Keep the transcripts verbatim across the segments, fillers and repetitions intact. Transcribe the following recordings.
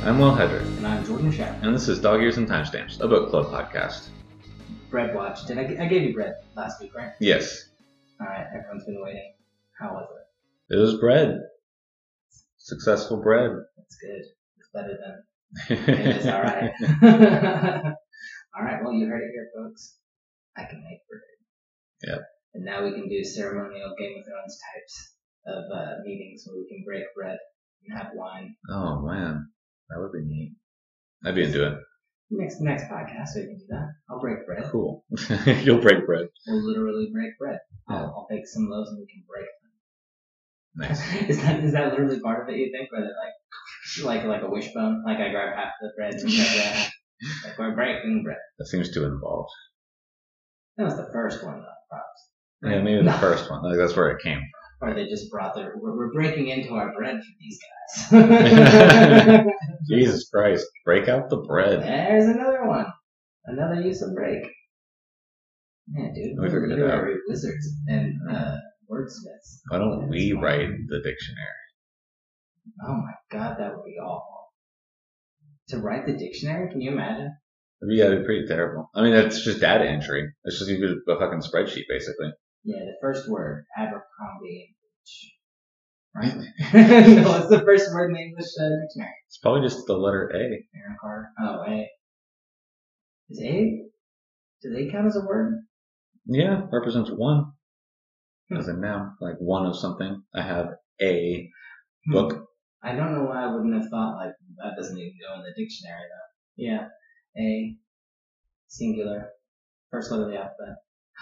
I'm Will Hedrick. And I'm Jordan Shaw. And this is Dog Ears and Timestamps, a book club podcast. Bread Watch. Did I, I gave you bread last week, right? Yes. Alright, everyone's been waiting. How was it? It was bread. Successful bread. That's good. It's better than it is alright. Alright, well, you heard it here, folks. I can make bread. Yep. And now we can do ceremonial Game of Thrones types of uh, meetings where we can break bread and have wine. Oh, man. That would be neat. I'd be into it. Next next podcast, we can do that. I'll break bread. Cool. You'll break bread. We'll literally break bread. Yeah. I'll, I'll bake some loaves and we can break them. Nice. Is that is that literally part of it, you think? Or is it like, like, like a wishbone? Like I grab half the bread and grab the half. Like we're breaking bread. That seems too involved. That was the first one, though, props. Yeah, maybe the first one. Like, that's where it came Or they just brought their, we're, we're breaking into our bread for these guys. from. Jesus Christ. Break out the bread. There's another one. Another use of break. Man, dude, We we're figured it out. literary wizards and uh, wordsmiths. Why don't That's we fine. write the dictionary? Oh my god, that would be awful. To write the dictionary, can you imagine? Yeah, it'd be pretty terrible. I mean, it's just data entry. It's just a fucking spreadsheet, basically. Yeah, the first word, Abercrombie English. Right? No, what's the first word in the English uh, dictionary? It's probably just the letter A. Aaron Carter. Oh, A. Is A? Do they count as a word? Yeah, represents one. Hmm. As a noun. Like one of something. I have a book. I don't know why I wouldn't have thought, like, that doesn't even go in the dictionary, though. Yeah. A. Singular. First letter of the alphabet.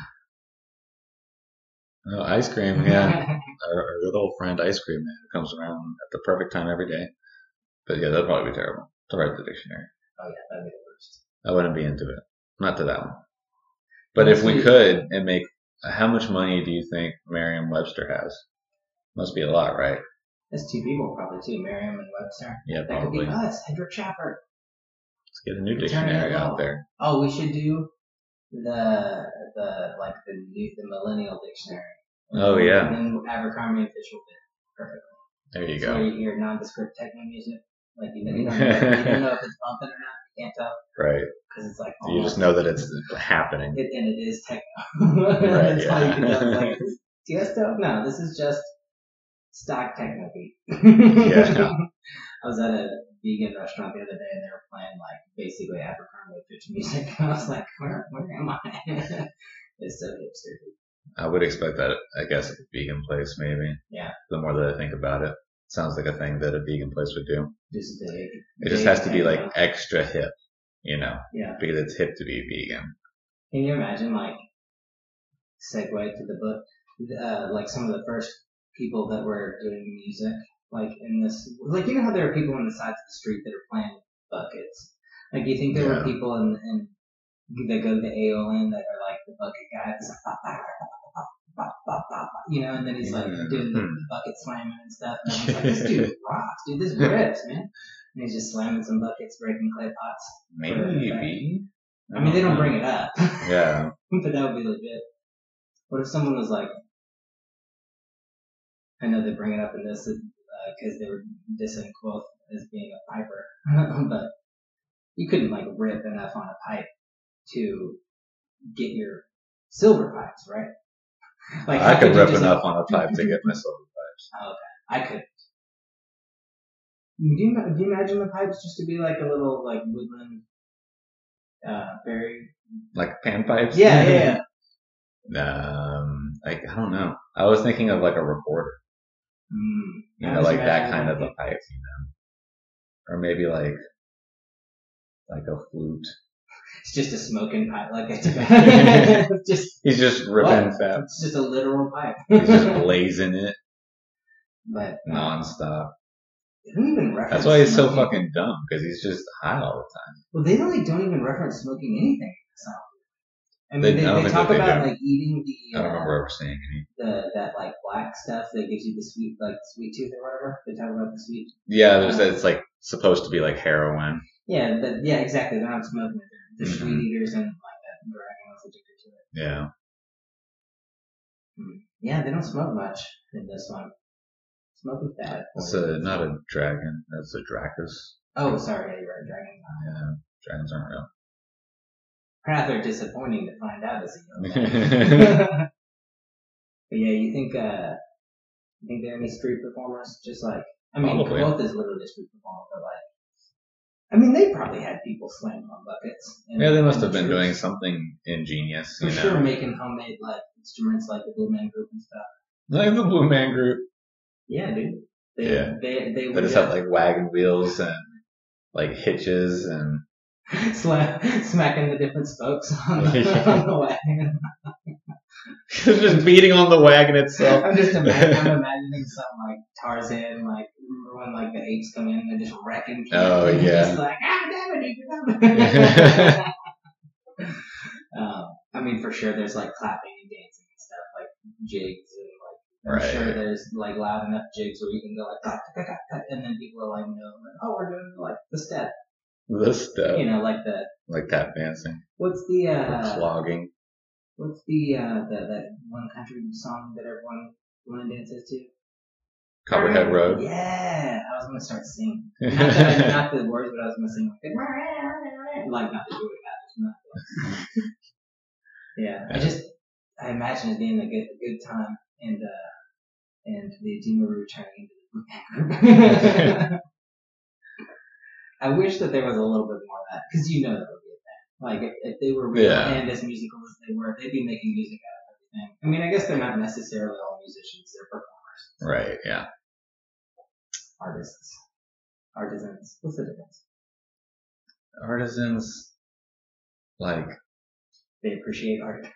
Oh, ice cream, yeah. our, our good old friend Ice Cream Man who comes around at the perfect time every day. But yeah, that'd probably be terrible to write the dictionary. Oh, yeah, that'd be the worst. I wouldn't be into it. Not to that one. But if we could and make, how much money do you think Merriam-Webster has? Must be a lot, right? There's two people probably, too. Merriam and Webster. Yeah, That probably. could be us, Hedrick Chapper. Let's get a new Return dictionary it out all. there. Oh, we should do the, the, like, the new, the millennial dictionary. Oh, yeah. And then Abercrombie official bit. Perfect. There you So go. where you hear nondescript techno music. Like, you, know, you, don't know, you don't know if it's bumping or not. You can't tell. Right. Because it's like, You just know that it's happening. It, and it is techno. Right, That's all you yeah. can tell. It's like, is this Tiesto? No, this is just stock techno beat. Yeah. I was at a vegan restaurant the other day and they were playing like basically Abercrombie Fitch music. And I was like, where, where am I? It's so hipster. I would expect that, I guess, at a vegan place, maybe. Yeah. The more that I think about it. Sounds like a thing that a vegan place would do. Just big. It just big has to be like techno. extra hip, you know, Yeah. because it's hip to be vegan. Can you imagine, like, segue to the book, uh, like some of the first people that were doing music, like in this, like, you know how there are people on the sides of the street that are playing buckets? Like, do you think there Yeah. were people in, in that go to the A O N that are like the bucket guys? It's like, "Bop, bop, bop, bop, bop, bop, bop," you know, and then he's like Yeah. doing the, the bucket slamming and stuff. And I'm like, this dude rocks, dude. This rips, man. And he's just slamming some buckets, breaking clay pots. Maybe. I mean, they don't bring it up. Yeah. But that would be legit. What if someone was like, I know they bring it up in this because uh, they were dissing Quoth as being a piper, but you couldn't like rip enough on a pipe to get your silver pipes, right? Like I how could you rip just- enough on a pipe to get my silver pipes. Oh, okay, I couldn't. Do you, do you imagine the pipes just to be like a little like woodland, uh, very Like pan pipes? yeah yeah. yeah. Um, like, I don't know. I was thinking of like a recorder. Mm, You I know, was like that imagining kind of like a pipe, you know. Or maybe like, like a flute. It's just a smoking pipe, like it's just He's just ripping What? fat. it's just a literal pipe. He's just blazing it But uh, nonstop. they don't even reference. That's why he's so smoking. fucking dumb, because he's just high all the time. Well, they like don't even reference smoking anything in the song. I mean, They- they, I don't they, think talk that they about do. like eating the I uh, don't remember ever seeing any. the that like black stuff that gives you the sweet like sweet tooth or whatever. They talk about the sweet. Yeah, there's that. It's like supposed to be like heroin. Yeah, but yeah, exactly. They're not smoking it. They're, they're Mhm. sweet eaters and like that dragon was addicted to it. Yeah. Hmm. Yeah, they don't smoke much in this one. Smoke is bad. It's a, not a dragon. That's a Dracus. Oh, sorry, yeah, you're right. Dragons. Yeah, dragons aren't real. Rather disappointing to find out as a young man. But yeah, you think uh, you think there are any street performers? Just like I mean, Probably. Quoth is literally a street performer, but like, I mean, they probably had people slamming on buckets. in- Yeah, they must in have the been troops. doing something ingenious, For you know. sure, making homemade like instruments like the Blue Man Group and stuff. Like the Blue Man Group. Yeah, dude. They, Yeah. They they They would just have like wagon wheels and like hitches and slam, smacking the different spokes on the, on the wagon. just beating on the wagon itself. I'm just imagining, I'm imagining something like Tarzan, like remember when like the apes come in and they're just wrecking kids. Oh, and yeah. Just like ah damn it, damn it. um, I mean, for sure, there's like clapping and dancing and stuff, like jigs and like. I'm Right. sure there's like loud enough jigs where you can go like cut, cut, cut, cut, and then people are like, no, like, oh, we're doing like the step, The stuff. you know, like the Like tap dancing. what's the uh, Clogging. what's the uh, the that one country song that everyone everyone dances to? Copperhead Road. Yeah, I was gonna start singing. Not, that I, not the words, but I was gonna sing like, like not to do it, not just not. Yeah, I just I imagine it being a good a good time and uh and the Dimaru turning into the Blue Man Group. I wish that there was a little bit more of that because you know that would be a thing. Like if, if they were real Yeah. and as musical as they were, they'd be making music out of everything. I mean, I guess they're not necessarily all musicians; they're performers. Right, yeah. Artists. Artisans. What's the difference? Artisans, like, They appreciate art.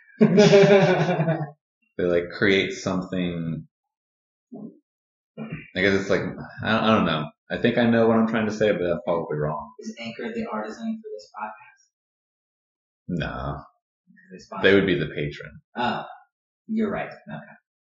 they like create something. I guess it's like, I don't, I don't know. I think I know what I'm trying to say, but I'm probably wrong. Is Anchor the artisan for this podcast? No, This podcast? they would be the patron. Oh, you're right. Okay.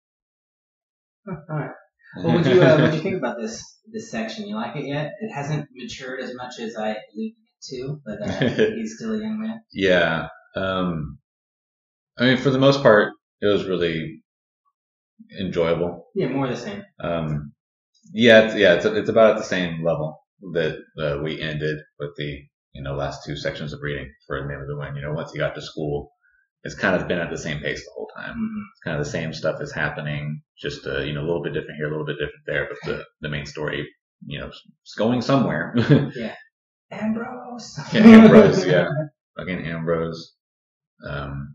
Huh, all right. Well, what you uh, what you think about this this section? You like it yet? It hasn't matured as much as I alluded it to, but uh, he's still a young man. Yeah. Um, I mean, for the most part, it was really enjoyable. Yeah, more the same. Um, yeah, it's, yeah, it's, it's about at the same level that uh, we ended with the, you know, last two sections of reading for Name of the Wind. You know, once he got to school, it's kind of been at the same pace the whole time. Mm-hmm. It's kind of the same stuff is happening, just, uh, you know, a little bit different here, a little bit different there, but the, the main story, you know, it's going somewhere. Yeah. Ambrose. Yeah, Ambrose, yeah. Fucking Ambrose. Um,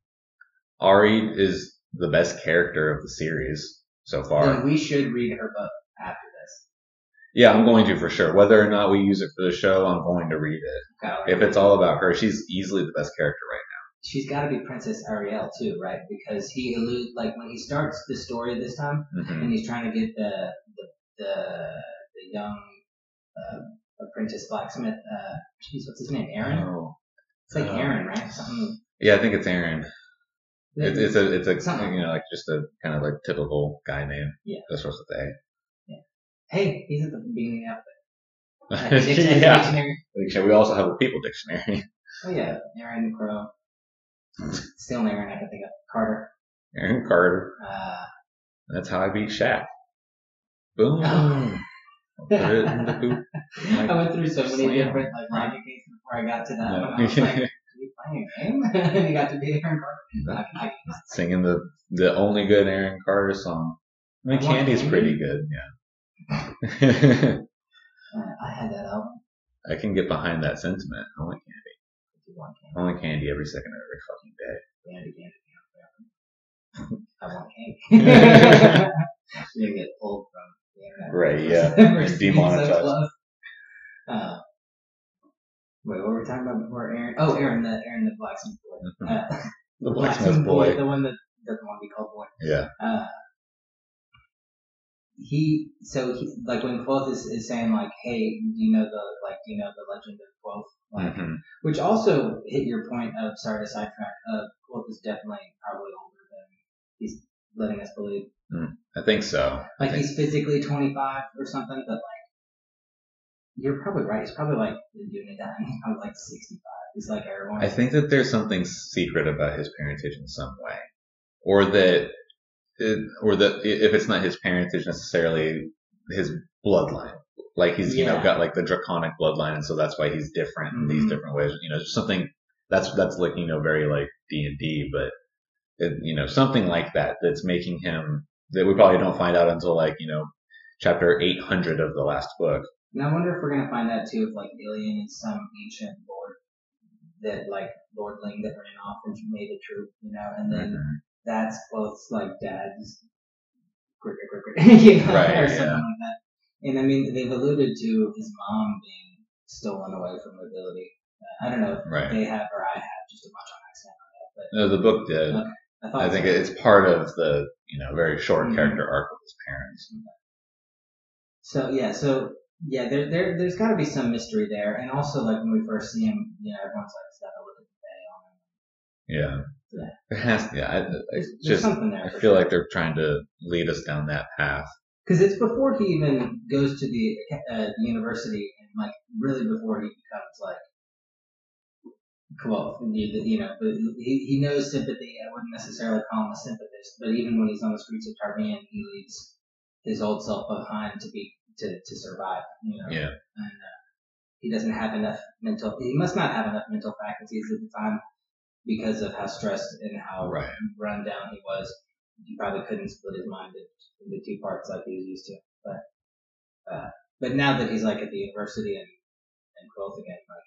Ari is the best character of the series so far. Then we should read her book after this. Yeah, I'm going to for sure. Whether or not we use it for the show, I'm going to read it. Okay. If it's all about her, she's easily the best character right She's got to be Princess Ariel too, right? Because he alludes, like when he starts the story this time, now. Mm-hmm. and he's trying to get the the the, the young uh, apprentice blacksmith. Uh, geez, what's his name? Aaron. Oh. It's like Uh, Aaron, right? Something. Yeah, I think it's Aaron. It, it's a, it's a, Something. you know, like just a kind of like typical guy name. Yeah. That's supposed to say. Hey, he's at the beginning of it. At the dic- at the Yeah. dictionary. We also have a people dictionary. Oh yeah, Aaron Crow. Still an Aaron I can think of. Carter. Aaron Carter. Uh, That's how I beat Shaq. Boom. Oh. Put it in the boot. I went through so many Slam. different like logic cases before I got to that No. one. I was like, are you playing a game? And you got to be Aaron Carter. I, I, Singing the the only good Aaron Carter song. I mean, I want Candy's Candy. pretty good. Yeah. uh, I had that album. I can get behind that sentiment. I want Candy. If you want candy. I want Candy every second of every fucking day. Candy, candy, candy. I want candy. You get pulled from the internet. Right, yeah. For Just being demonetized. So close. Uh, wait, what were we talking about before? Aaron. Oh, Aaron, the Aaron, the blacksmith boy. Mhm. Uh, The blacksmith boy. the one that doesn't want to be called boy. Yeah. Uh, he so he, like when Quoth is, is saying like, hey, do you know the like do you know the legend of Quoth? Like, hmm which also hit your point of sorry to sidetrack. Uh, Quoth is definitely probably older than he's letting us believe. I think so. Like I think, he's physically twenty-five or something, but like you're probably right. He's probably like doing it down. He's probably like sixty-five. He's like everyone. I think that there's something secret about his parentage in some way, or that, it, or that if it's not his parentage necessarily, his bloodline. like he's you know Yeah. got like the draconic bloodline, and so that's why he's different in these Mhm. different ways. You know, just something that's that's like you know very like D and D, but it, you know something like that that's making him that we probably don't find out until like you know chapter eight hundred of the last book. And I wonder if we're gonna find out too if like Ilian is some ancient lord that like lordling that ran off and made a troop, you know, and then Mhm. that's both like dad's quick, quick, quick, you know, Right, or something yeah. like that. And I mean, they've alluded to his mom being stolen away from nobility. Uh, I don't know if Right. they have or I have just a bunch on accent on that, but No, the book did. okay. I thought I think so. it's part of the you know very short Mhm. character arc with his parents. So yeah, so yeah, there there there's got to be some mystery there, and also like when we first see him, you know, everyone's like, "Stop a look at the day on him." Yeah. Yeah. There has, yeah, I, There's, it's there's just, something there. I for feel sure. like they're trying to lead us down that path. Because it's before he even goes to the uh, the university, and like really before he becomes like, well, you, you know, but he he knows sympathy. I wouldn't necessarily call him a sympathist, but even when he's on the streets of Tarbean, he leaves his old self behind to be to, to survive. You know, Yeah. and uh, he doesn't have enough mental. He must not have enough mental faculties at the time because of how stressed and how Right. run down he was. He probably couldn't split his mind into two parts like he was used to. But uh, but now that he's like at the university and and Quoth again, like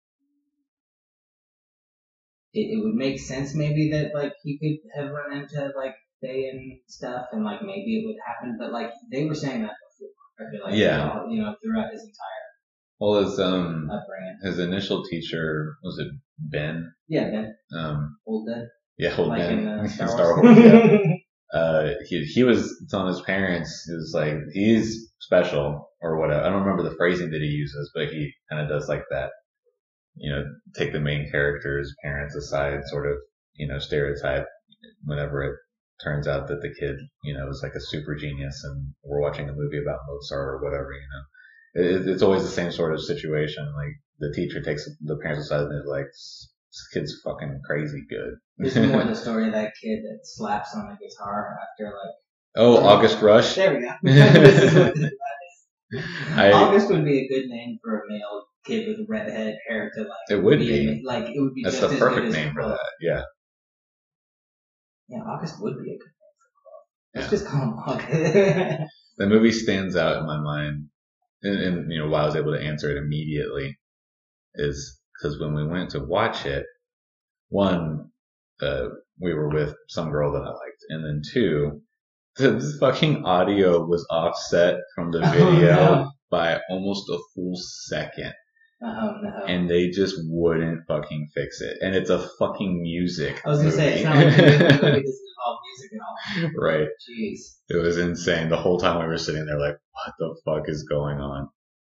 it, it would make sense maybe that like he could have run into like Faye and stuff, and like maybe it would happen. But like they were saying that before. I feel like Yeah. throughout, you know, throughout his entire Well, his um upbringing. his initial teacher was it Ben? Yeah, Ben. Um, Old Ben. yeah, old Like Ben in uh, Star, Star Wars. Wars. Yeah. uh, he he was telling his parents he was like he's special or whatever. I don't remember the phrasing that he uses, but he kind of does like that. You know, take the main character's parents aside, sort of, you know, stereotype whenever it turns out that the kid, you know, is like a super genius and we're watching a movie about Mozart or whatever, you know. It, it's always the same sort of situation. Like the teacher takes the parents aside and is like, this kid's fucking crazy good. This is more the story of that kid that slaps on a guitar after like. Oh, August Rush. There we go. This is what this is. I, August would be a good name for a male kid with red head hair to like. It would be. be. A, like it would be That's just the as perfect good as name for Quoth. that. Yeah. Yeah, August would be a good name for Quoth. Let's Yeah. just call him August. The movie stands out in my mind, and, and you know why I was able to answer it immediately is because when we went to watch it, one, uh, we were with some girl that I liked, and then two, the fucking audio was offset from the Oh, video no. by almost a full second, Oh no. and they just wouldn't fucking fix it. And it's a fucking music I was gonna movie. say it's not like the movie doesn't involve music at all. Right. Jeez. It was insane. The whole time we were sitting there like, what the fuck is going on?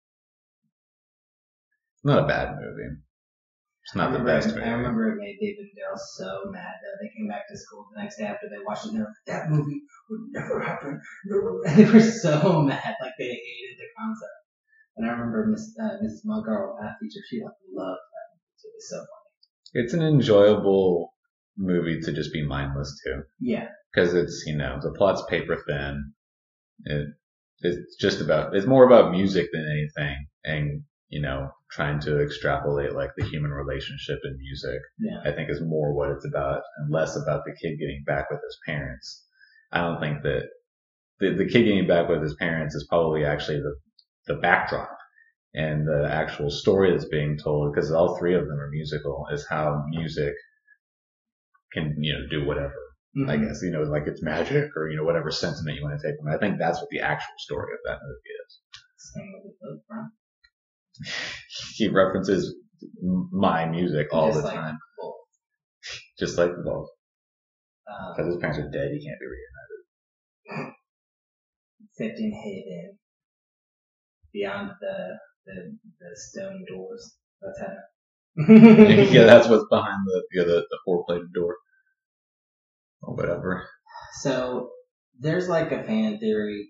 It's not a bad movie. It's not I the remember best it, movie. I remember it made David and Daryl so mad that they came back to school the next day after they watched it and they were like, that movie would never happen. No. And they were so mad, like they hated the concept. And I remember Miss uh, Missus Monk, our math teacher, she like loved that movie too. It was so funny. It's an enjoyable movie to just be mindless to. Yeah. Because it's, you know, the plot's paper thin. It, it's just about, it's more about music than anything. And, you know, trying to extrapolate like the human relationship in music, Yeah. I think is more what it's about and less about the kid getting back with his parents. I don't think that the, the kid getting back with his parents is probably actually the, the backdrop and the actual story that's being told, because all three of them are musical, is how music can, you know, do whatever. Mm-hmm. I guess, you know, like it's magic or, you know, whatever sentiment you want to take from it. I think that's what the actual story of that movie is. Same with the front. He references my music all Just the like, time. Well, Just like the both. um, Because his parents are dead, he can't be reunited. except in heaven, beyond the the, the stone doors. That's heaven. Yeah, that's what's behind the, yeah, the, the four-plated door. Or whatever. So there's like a fan theory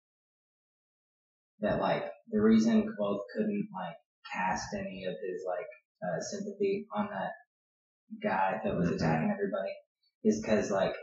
that like the reason Quoth couldn't like cast any of his like uh, sympathy on that guy that was Mhm. attacking everybody is because like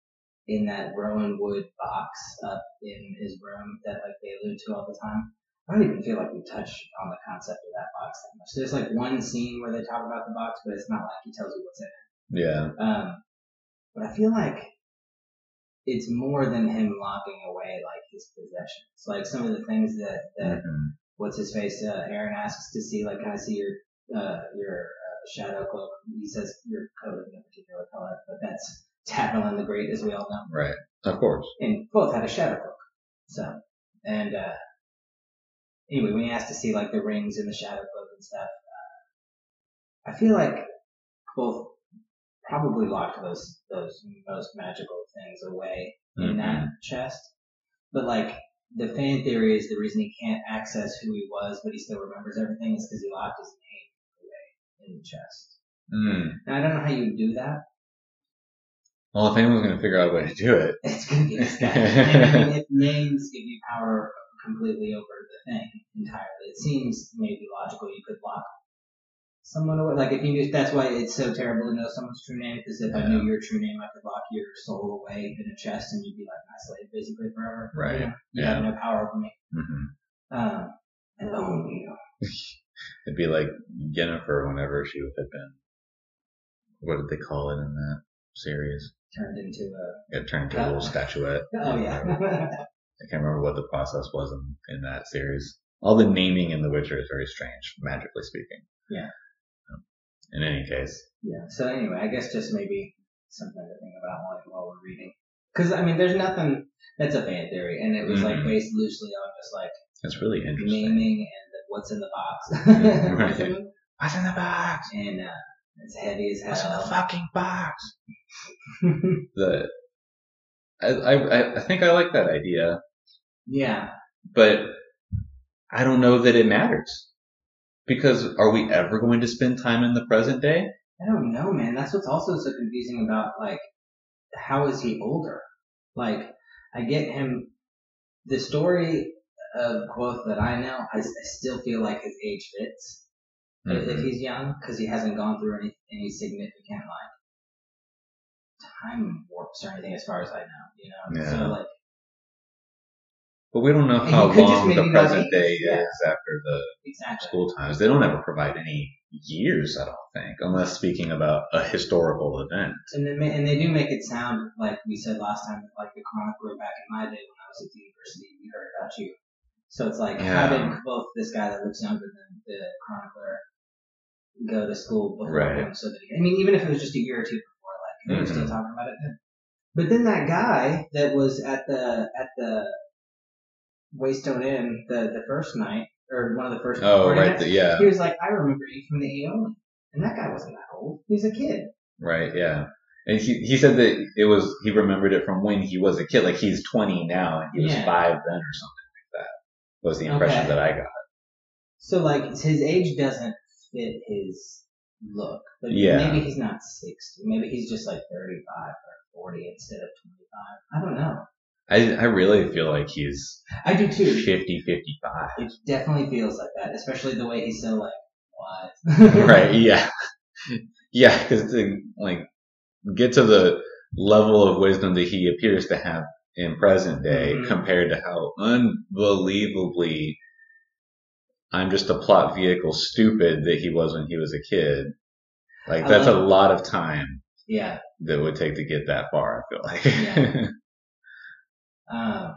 in that Rowan Wood box up in his room that like they allude to all the time, I don't even feel like we touch on the concept of that box that much. There's like one scene where they talk about the box, but it's not like he tells you what's in it. Yeah. Um, but I feel like it's more than him locking away like his possessions. Like some of the things that that Mm-hmm. what's his face uh, Aaron asks to see, like, can I see your uh, your uh, shadow cloak? He says your coat of no particular color, but that's Tamerlane the Great, as we all know. Right. Of course. And both had a shadow cloak. So and uh, anyway, when he asked to see like the rings and the shadow cloak and stuff, uh, I feel like both probably locked those those most magical things away in Mm-hmm. that chest. But like the fan theory is the reason he can't access who he was, but he still remembers everything, is because he locked his name away in the chest. Mm. And I don't know how you would do that. Well, if anyone's going to figure out a way to do it, It's gonna be this guy. And I mean, if names give you power completely over the thing entirely, it seems maybe logical you could lock someone away. Like if you knew, that's why it's so terrible to know someone's true name, because if I knew your true name, I could lock your soul away in a chest and you'd be like my slave basically forever. Right. You know, you Yeah. have no power over me. mm-hmm. Um, and own you. It'd be like Yennefer whenever she had been, what did they call it in that series? Turned into a. It turned into a little statuette. Oh yeah. I can't remember what the process was in, in that series. All the naming in The Witcher is very strange, magically speaking. Yeah. In any case. Yeah. So anyway, I guess just maybe something to think about while, while we're reading. Because I mean, there's nothing. That's a fan theory, and it was mm-hmm. like based loosely on just like it's really interesting naming and the, what's in the box. Right. what's, in the, what's in the box? And uh, it's heavy as hell. What's in the fucking box? the I, I I think I like that idea. Yeah. But I don't know that it matters. Because are we ever going to spend time in the present day? I don't know, man. That's what's also so confusing about, like, how is he older? Like, I get him, the story of Quoth that I know, I, I still feel like his age fits. Mm-hmm. If he's young, because he hasn't gone through any, any significant, like, time warps or anything as far as I know, you know? Yeah. So, like, but we don't know how long the present day yeah. is after the exactly. school times. They don't ever provide any years, I don't think, unless speaking about a historical event. And they, and they do make it sound, like we said last time, like the chronicler back in my day when I was at the university, we heard about you. So it's like, yeah. how did both this guy that looks younger than the chronicler go to school before right. him? So that he, I mean, even if it was just a year or two before, like they mm-hmm. were still talking about it then. But then that guy that was at the at the Waystone Inn the, the first night, or one of the first oh right, nights, the, yeah. he was like, I remember you from the Aeolian, and that guy wasn't that old. He was a kid. Right, yeah. And he he said that it was he remembered it from when he was a kid, like he's twenty now and he was yeah. five then or something like that. Was the impression okay. that I got. So like his age doesn't fit his look, but yeah. maybe he's not sixty. Maybe he's just like thirty-five or forty instead of twenty-five. I don't know. I, I really feel like he's I do too. fifty, fifty-five. It definitely feels like that, especially the way he's so like, what? Right, yeah. Yeah, because to like get to the level of wisdom that he appears to have in present day mm-hmm. compared to how unbelievably I'm just a plot vehicle stupid that he was when he was a kid. Like that's a lot of time. Yeah. That would take to get that far, I feel like. Yeah. Um,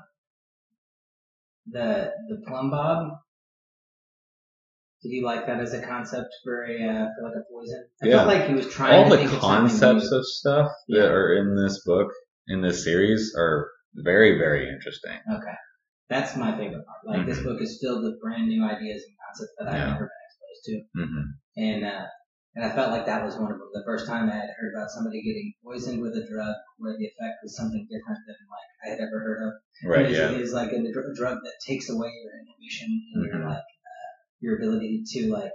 the the plumb bob. Did you like that as a concept for a uh, for like a poison? I yeah. felt like he was trying. All to the think concepts of, of stuff yeah. that are in this book, in this series, are very, very interesting. Okay, that's my favorite part. Like mm-hmm. this book is filled with brand new ideas and concepts that I've yeah. never been exposed to, mm-hmm. and uh, and I felt like that was one of them. The first time I had heard about somebody getting poisoned with a drug where the effect was something different than like I had ever heard of. Right. It is, yeah. It is like a, a drug that takes away your inhibition and mm-hmm. your like uh, your ability to like.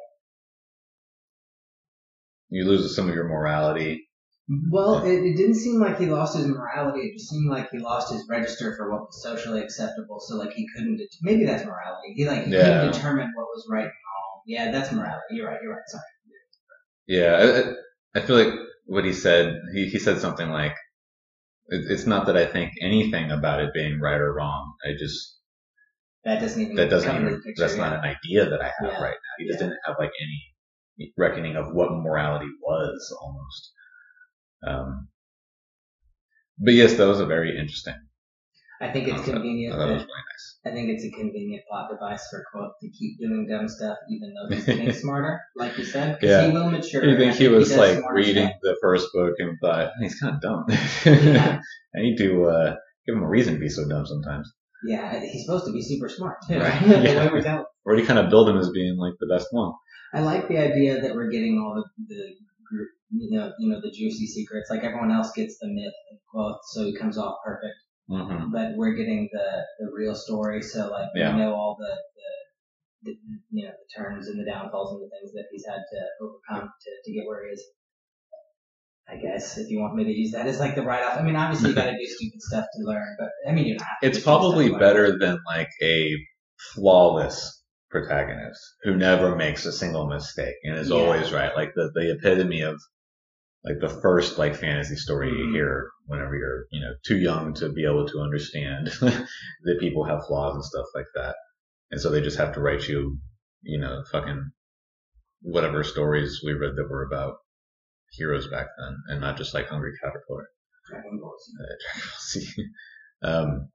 You lose some of your morality. Well, it, it didn't seem like he lost his morality. It just seemed like he lost his register for what was socially acceptable. So, like, he couldn't. Det- maybe that's morality. He like he yeah. couldn't determine what was right and wrong. Yeah, that's morality. You're right. You're right. Sorry. Yeah, I, I feel like what he said. He he said something like, it, "It's not that I think anything about it being right or wrong. I just that doesn't even that doesn't come into even the picture. that's not yeah. an idea that I have Yeah. right now. He just Yeah. didn't have like any reckoning of what morality was almost. Um, but yes, that was a very interesting. I think it's concept. convenient. I thought it was that- really nice. I think it's a convenient plot device for Quill to keep doing dumb stuff, even though he's getting smarter, like you said, because Yeah. he will mature. You think I he was does like smarter reading stuff. the first book and thought he's kind of dumb. Yeah. I need to uh, give him a reason to be so dumb sometimes. Yeah, he's supposed to be super smart too. Right. the Yeah. way we're telling. Or do you kind of build him as being like the best one? I like the idea that we're getting all the the group, you know, you know, the juicy secrets. Like everyone else gets the myth and quote, so he comes off perfect. Mm-hmm. But we're getting the, the real story, so like Yeah. we know all the, the, the you know the turns and the downfalls and the things that he's had to overcome to, to get where he is. I guess if you want me to use that as like the write off. I mean, obviously you got to do stupid stuff to learn, but I mean, you don't have to It's do stupid stuff probably to learn. better than like a flawless protagonist who never makes a single mistake and is Yeah. always right. Like the, the epitome of like the first like fantasy story Mhm. you hear whenever you're, you know, too young to be able to understand that people have flaws and stuff like that. And so they just have to write you, you know, fucking whatever stories we read that were about heroes back then and not just like Hungry Caterpillar. Dragon Ball Z. Uh, Dragon Ball Z. um,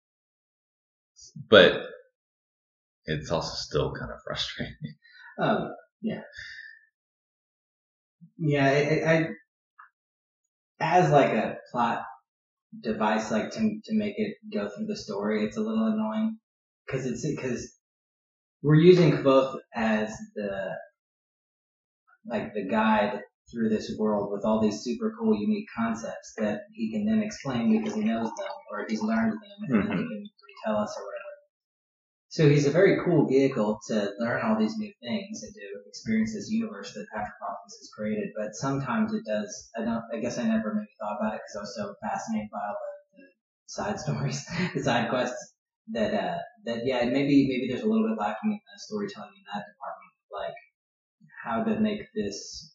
but it's also still kind of frustrating. Um, yeah. Yeah, I, I, as like a plot device, like to to make it go through the story, it's a little annoying because it's because we're using Kvothe as the like the guide through this world with all these super cool, unique concepts that he can then explain because he knows them or he's learned them and then he can retell us or whatever. So he's a very cool vehicle to learn all these new things and to experience this universe that Patrick Rothfuss has created. But sometimes it does. I don't. I guess I never maybe thought about it because I was so fascinated by all the, the side stories, the side quests. That uh, that yeah, maybe maybe there's a little bit lacking in the storytelling in that department. Like how to make this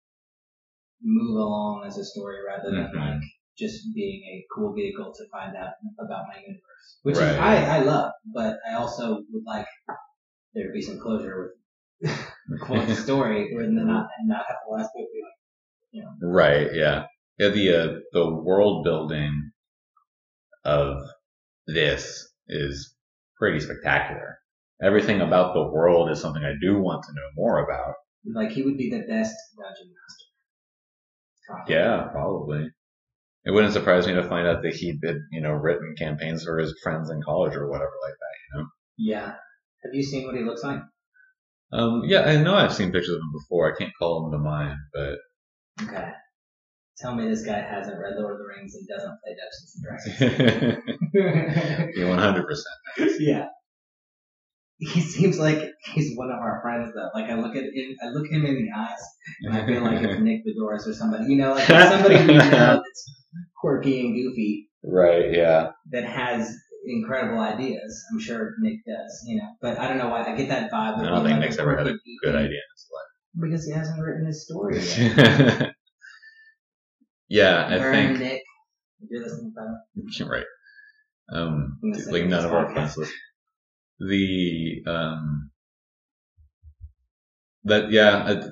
move along as a story rather than Mhm. like just being a cool vehicle to find out about my universe, which Right. is, I, I love, but I also would like there to be some closure with Quote's story, and then not and not have the last book be like, you know, Right. Yeah. Yeah. The uh, the world building of this is pretty spectacular. Everything about the world is something I do want to know more about. like he would be the best dungeon master. Probably. Yeah, probably. It wouldn't surprise me to find out that he did, you know, written campaigns for his friends in college or whatever like that, you know? Yeah. Have you seen what he looks like? Um, yeah, I know I've seen pictures of him before. I can't call him to mind, but Okay. Tell me this guy hasn't read Lord of the Rings and doesn't play Dungeons and Dragons. yeah, one hundred percent. Yeah. He seems like he's one of our friends though. Like I look at him, I look him in the eyes, and I feel like it's Nick Bedoris or somebody. You know, like it's somebody we know that's quirky and goofy Right, yeah. that has incredible ideas. I'm sure Nick does. You know, but I don't know why I get that vibe. I of don't being think like Nick's a ever had a quirky, good goofy- idea in because he hasn't written his story his yet. life. yeah, I Burn think Nick. If you're listening, by right. Um, I'm gonna say like none this of our podcast. friends listen. The um, that yeah, uh,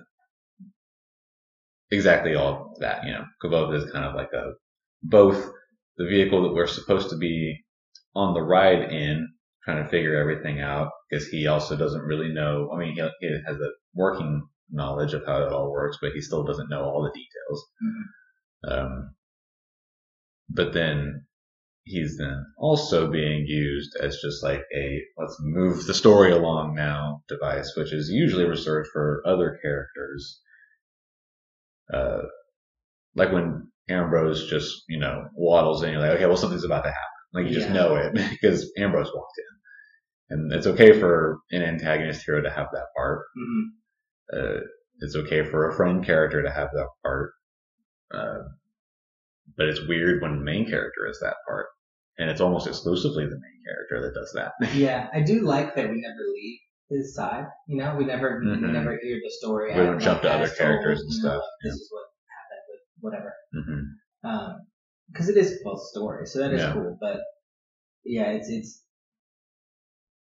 exactly all of that. You know, Kvothe is kind of like a both the vehicle that we're supposed to be on the ride in, trying to figure everything out, because he also doesn't really know. I mean, he, he has a working knowledge of how it all works, but he still doesn't know all the details. Mhm. Um, but then he's then also being used as just like a let's move the story along now device, which is usually reserved for other characters. Uh, like when Ambrose just, you know, waddles in, you're like, okay, well, something's about to happen. Like you just Yeah. know it because Ambrose walked in. And it's okay for an antagonist hero to have that part. Mhm. Uh, it's okay for a friend character to have that part. Uh, but it's weird when the main character is that part. And it's almost exclusively the main character that does that. Yeah, I do like that we never leave his side. You know, we never Mhm. we never hear the story. We don't like, jump to other as told, characters and you know, stuff, like, this is what happened with whatever. hmm Um, because it is both story, so that is Yeah. cool. But yeah, it's it's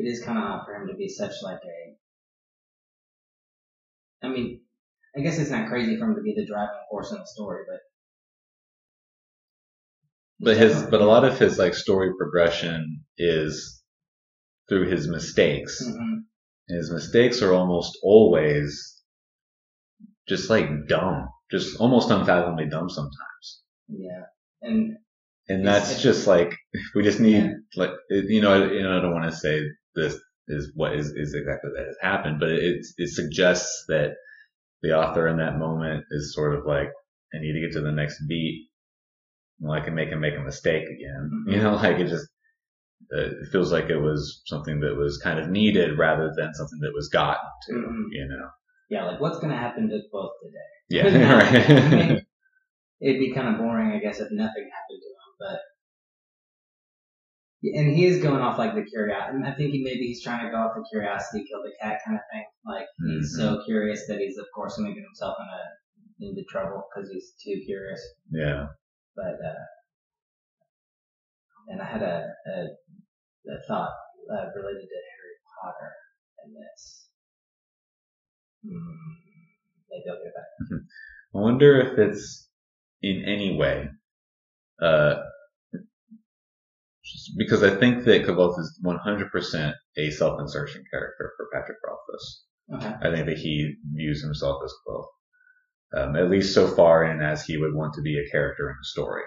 it is kind of odd for him to be such like a. I mean, I guess it's not crazy for him to be the driving force in the story, but. But his, but a lot of his like story progression is through his mistakes. Mm-hmm. And his mistakes are almost always just like dumb, just almost unfathomably dumb sometimes. Yeah, and and that's just like we just need yeah. like you know you know I don't want to say this is what is, is exactly that has happened, but it it suggests that the author in that moment is sort of like, I need to get to the next beat. Well, I can make him make a mistake again. Mm-hmm. You know, like it just, uh, it feels like it was something that was kind of needed rather than something that was gotten to, mm-hmm. you know. Yeah, like what's going to happen to both today? Yeah, right. I mean, it'd be kind of boring, I guess, if nothing happened to him, but, and he is going off like the curiosity, and I think he maybe he's trying to go off the curiosity, kill the cat kind of thing. Like he's mm-hmm. so curious that he's, of course, going to get himself in a, into trouble because he's too curious. Yeah. But, uh, and I had a, a, a thought uh, related to Harry Potter in this. Hmm, maybe I'll get back. I wonder if it's in any way, uh, because I think that Kvothe is one hundred percent a self-insertion character for Patrick Rothfuss. Okay. I think that he views himself as Kvothe. Um, at least so far in as he would want to be a character in the story.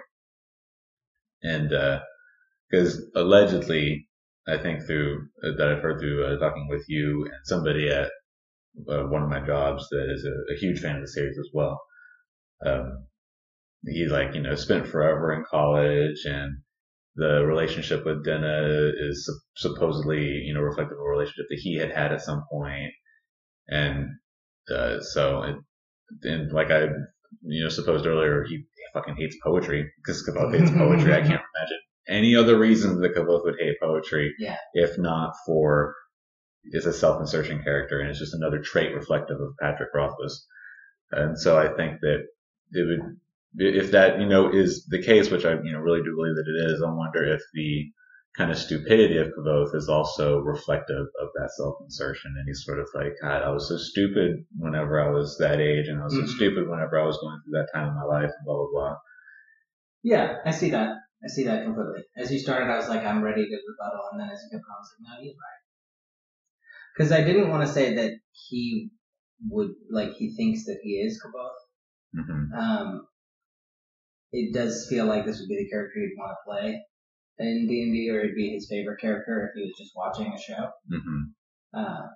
And, uh, cause allegedly, I think through, uh, that I've heard through, uh, talking with you and somebody at, uh, one of my jobs that is a, a huge fan of the series as well. Um, he like, you know, spent forever in college, and the relationship with Dinah is su- supposedly, you know, reflective of a relationship that he had had at some point. And, uh, so it, and like I, you know, supposed earlier, he fucking hates poetry because Kvothe hates poetry. I can't imagine any other reason that Kvothe would hate poetry, yeah. if not for it's a self-insertion character, and it's just another trait reflective of Patrick Rothfuss. And so I think that it would, if that, you know, is the case, which I, you know, really do believe that it is, I wonder if the kind of stupidity of Kvothe is also reflective of that self-insertion. And he's sort of like, God, I was so stupid whenever I was that age, and I was so mm-hmm. stupid whenever I was going through that time in my life, and blah, blah, blah. Yeah, I see that. I see that completely. As you started, I was like, I'm ready to rebuttal, and then as you kept going, I was like, no, he's right. Because I didn't want to say that he would, like, he thinks that he is Kvothe. Mm-hmm. Um, it does feel like this would be the character he'd want to play in D and D, or it'd be his favorite character if he was just watching a show. Mm-hmm. Um,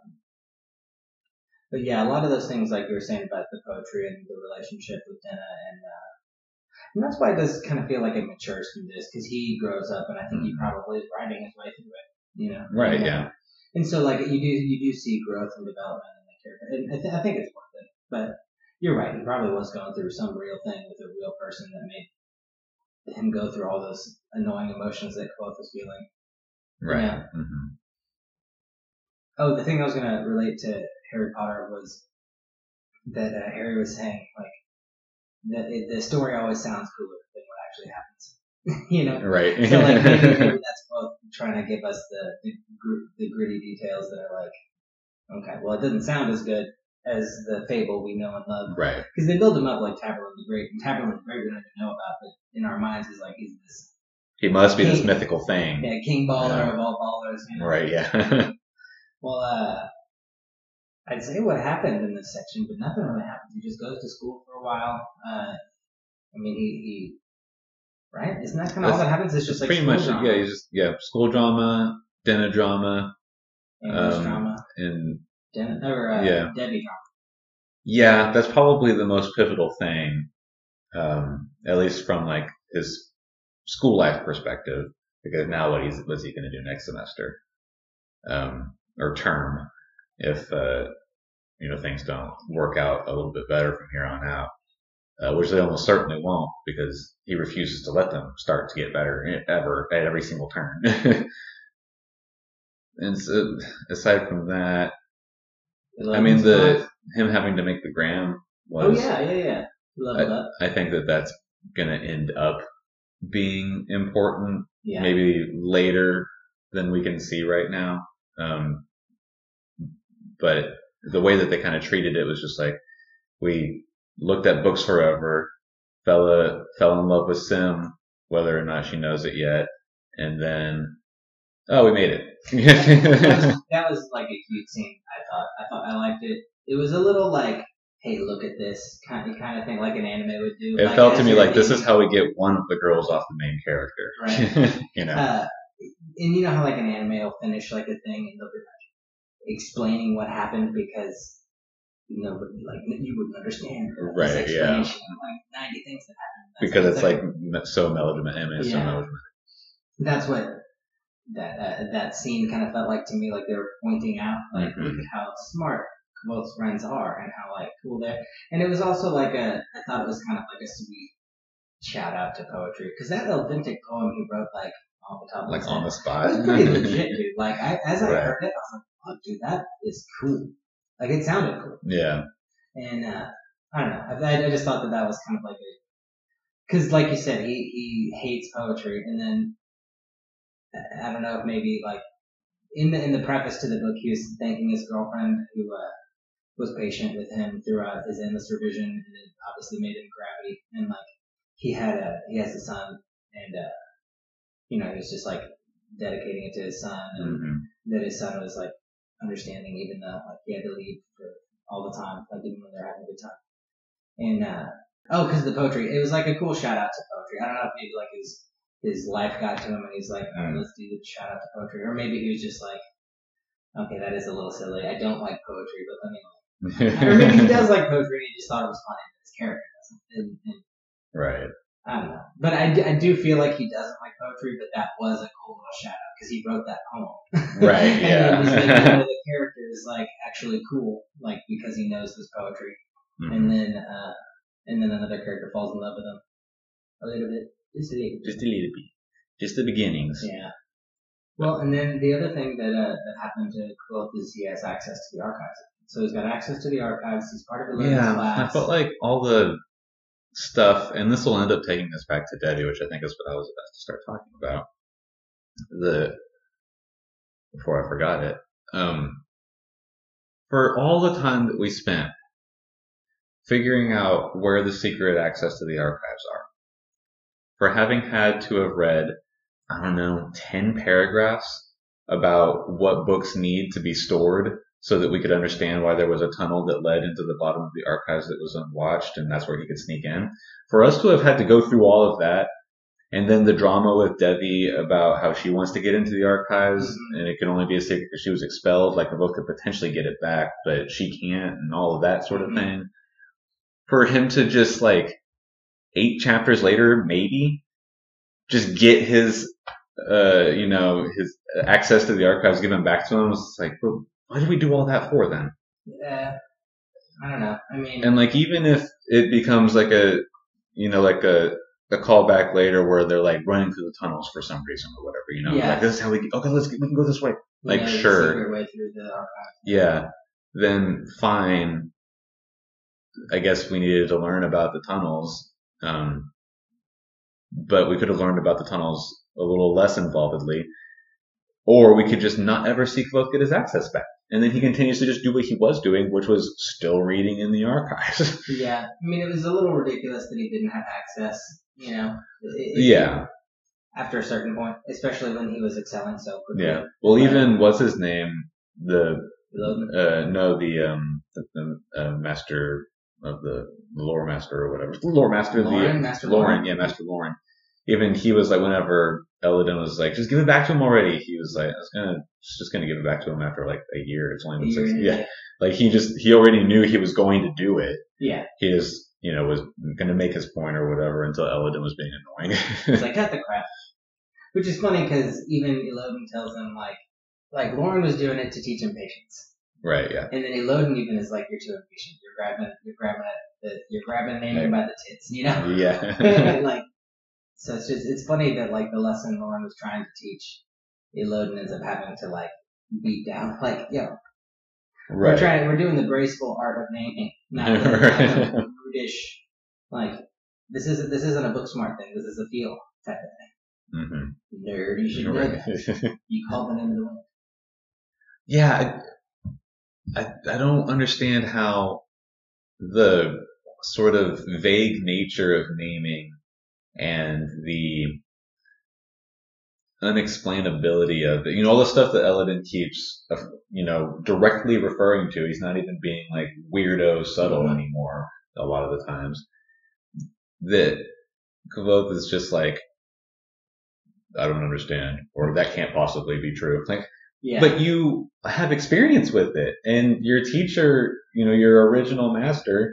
but yeah, a lot of those things, like you were saying about the poetry and the relationship with Dinah, and uh, and that's why it does kind of feel like it matures through this, because he grows up, and I think he probably is writing his way through it, you know. Right. And, yeah. And so, like, you do you do see growth and development in the character, and I, th- I think it's worth it. But you're right; he probably was going through some real thing with a real person that made him go through all those annoying emotions that Kvothe was feeling. Right. Yeah. Mm-hmm. Oh, the thing I was going to relate to Harry Potter was that uh, Harry was saying, like, that it, the story always sounds cooler than what actually happens. You know? Right. So, like, maybe, maybe that's both trying to give us the, the, gr- the gritty details that are like, okay, well, it doesn't sound as good as the fable we know and love. Right. Because they build him up like Taborlin the Great. And Taborlin the Great we don't even know about, but in our minds he's like, he's this... He must be king, this mythical thing. Yeah, king baller yeah. of all ballers. You know? Right, yeah. Well, uh, I'd say what happened in this section, but nothing really happens. He just goes to school for a while. Uh, I mean, he, he right? Isn't that kind of all that happens? It's just like pretty school much, drama. yeah. You just yeah, school drama, dinner drama, English um, drama, and dinner or uh, yeah. Debbie drama. Yeah, that's probably the most pivotal thing, um, at least from like his school life perspective. Because now, what he's what's he going to do next semester, um, or term, if uh, you know things don't work out a little bit better from here on out. Uh, which they almost certainly won't, because he refuses to let them start to get better ever at every single turn. And so, aside from that, I mean, the him having to make the gram was. Oh yeah, yeah, yeah. Love that. I think that that's gonna end up being important, yeah. maybe later than we can see right now. Um, but the way that they kind of treated it was just like, we looked at books forever, fell, uh, fell in love with Sim, whether or not she knows it yet, and then, oh, we made it. that, was, that was like a cute scene. I thought, I thought I liked it. It was a little like, hey, look at this kind of kind of thing, like an anime would do. It like, felt to me like thinking, this is how we get one of the girls off the main character. Right. You know. Uh, and you know how like an anime will finish like a thing and they'll be like explaining what happened because nobody like you wouldn't understand. Right. This Yeah. Like ninety things that happened. That's because it's like like, so melodramatic. It's yeah. so melodramatic. That's what that uh, that scene kind of felt like to me. Like they were pointing out, like Mm-hmm. look at how smart both friends are and how like cool they're. And it was also like a. I thought it was kind of like a sweet shout out to poetry because that Elventic poem he wrote like off the top of Like his on head, the spot. it was pretty legit, dude. Like I, as I Right. heard it, I was like, "Oh, dude, that is cool." Like it sounded cool. Yeah. And uh, I don't know. I, I just thought that that was kind of like a because, like you said, he he hates poetry, and then I don't know if maybe like in the in the preface to the book, he was thanking his girlfriend who uh, was patient with him throughout his endless revision, and it obviously made him gravity. And like he had a he has a son, and uh, you know he was just like dedicating it to his son, and Mm-hmm. that his son was like understanding, even though like he had to leave for all the time, like even when they're having a good time. And uh, oh, because the poetry, it was like a cool shout out to poetry. I don't know if maybe like his his life got to him and he's like, all right, let's do the shout out to poetry, or maybe he was just like, okay, that is a little silly. I don't like poetry, but let me like, or maybe he does like poetry and he just thought it was funny that his character doesn't. And, and, Right. I don't know, but I, I do feel like he doesn't like poetry, but that was a cool little shout out because he wrote that poem. Right. And Yeah. it was like one of the characters like actually cool, like because he knows this poetry. Mm-hmm. And then, uh, and then another character falls in love with him a little bit, just a little bit. Just a little bit. Just the beginnings. Yeah. Well, and then the other thing that uh, that happened to Quilt is he has access to the archives. So he's got access to the archives. He's part of the Yeah. class. I felt like all the stuff, and this will end up taking us back to Debbie, which I think is what I was about to start talking about. The before I forgot it. Um, for all the time that we spent figuring out where the secret access to the archives are, for having had to have read, I don't know, ten paragraphs about what books need to be stored so that we could understand why there was a tunnel that led into the bottom of the archives that was unwatched and that's where he could sneak in. For us to have had to go through all of that, and then the drama with Debbie about how she wants to get into the archives mm-hmm. and it can only be a secret because she was expelled, like the book could potentially get it back, but she can't, and all of that sort of mm-hmm. thing. For him to just like eight chapters later, maybe just get his, uh, you know, his access to the archives given back to him, was like, well, why did we do all that for then? Yeah, I don't know. I mean, and like even if it becomes like a, you know, like a a callback later where they're like running through the tunnels for some reason or whatever, you know, yeah. like this is how we okay, let's get, we can go this way. Like yeah, sure, way through the archives. Yeah, then fine. I guess we needed to learn about the tunnels, um, but we could have learned about the tunnels a little less involvedly, or we could just not ever see Kvothe get his access back, and then he continues to just do what he was doing, which was still reading in the archives. Yeah, I mean, it was a little ridiculous that he didn't have access, you know. It, it, yeah. After a certain point, especially when he was excelling so quickly. Yeah. Well, but, even what's his name? The uh, no, the um, the, the uh, master of the, the lore master or whatever, the lore master, Lauren, the Master Lauren, Lauren, yeah, Master Lauren. Even he was like, whenever Elladan was like, just give it back to him already. He was like, I was gonna just gonna give it back to him after like a year. It's only been six. Yeah. yeah, like he just he already knew he was going to do it. Yeah, he just you know was gonna make his point or whatever until Elladan was being annoying. It's like cut the crap. Which is funny because even Elladan tells him like, like Lauren was doing it to teach him patience. Right. Yeah. And then Elladan even is like, you're too impatient. You're grabbing, you're grabbing it, you're grabbing an alien by the tits. You know. Yeah. Like, so it's just it's funny that like the lesson Lauren was trying to teach, Elladan ends up having to like beat down. Like, yo, right. we're trying, we're doing the graceful art of naming, not the, right. not the rudish. Like, this isn't this isn't a book smart thing. This is a feel type of thing. Mm-hmm. Nerd, you should know that. You called the name of the wind. yeah, I, I I don't understand how the sort of vague nature of naming and the unexplainability of it. You know, all the stuff that Eladin keeps, uh, you know, directly referring to. He's not even being like weirdo subtle anymore a lot of the times. That Kvothe is just like, I don't understand, or that can't possibly be true. Like, Yeah. but you have experience with it, and your teacher, you know, your original master,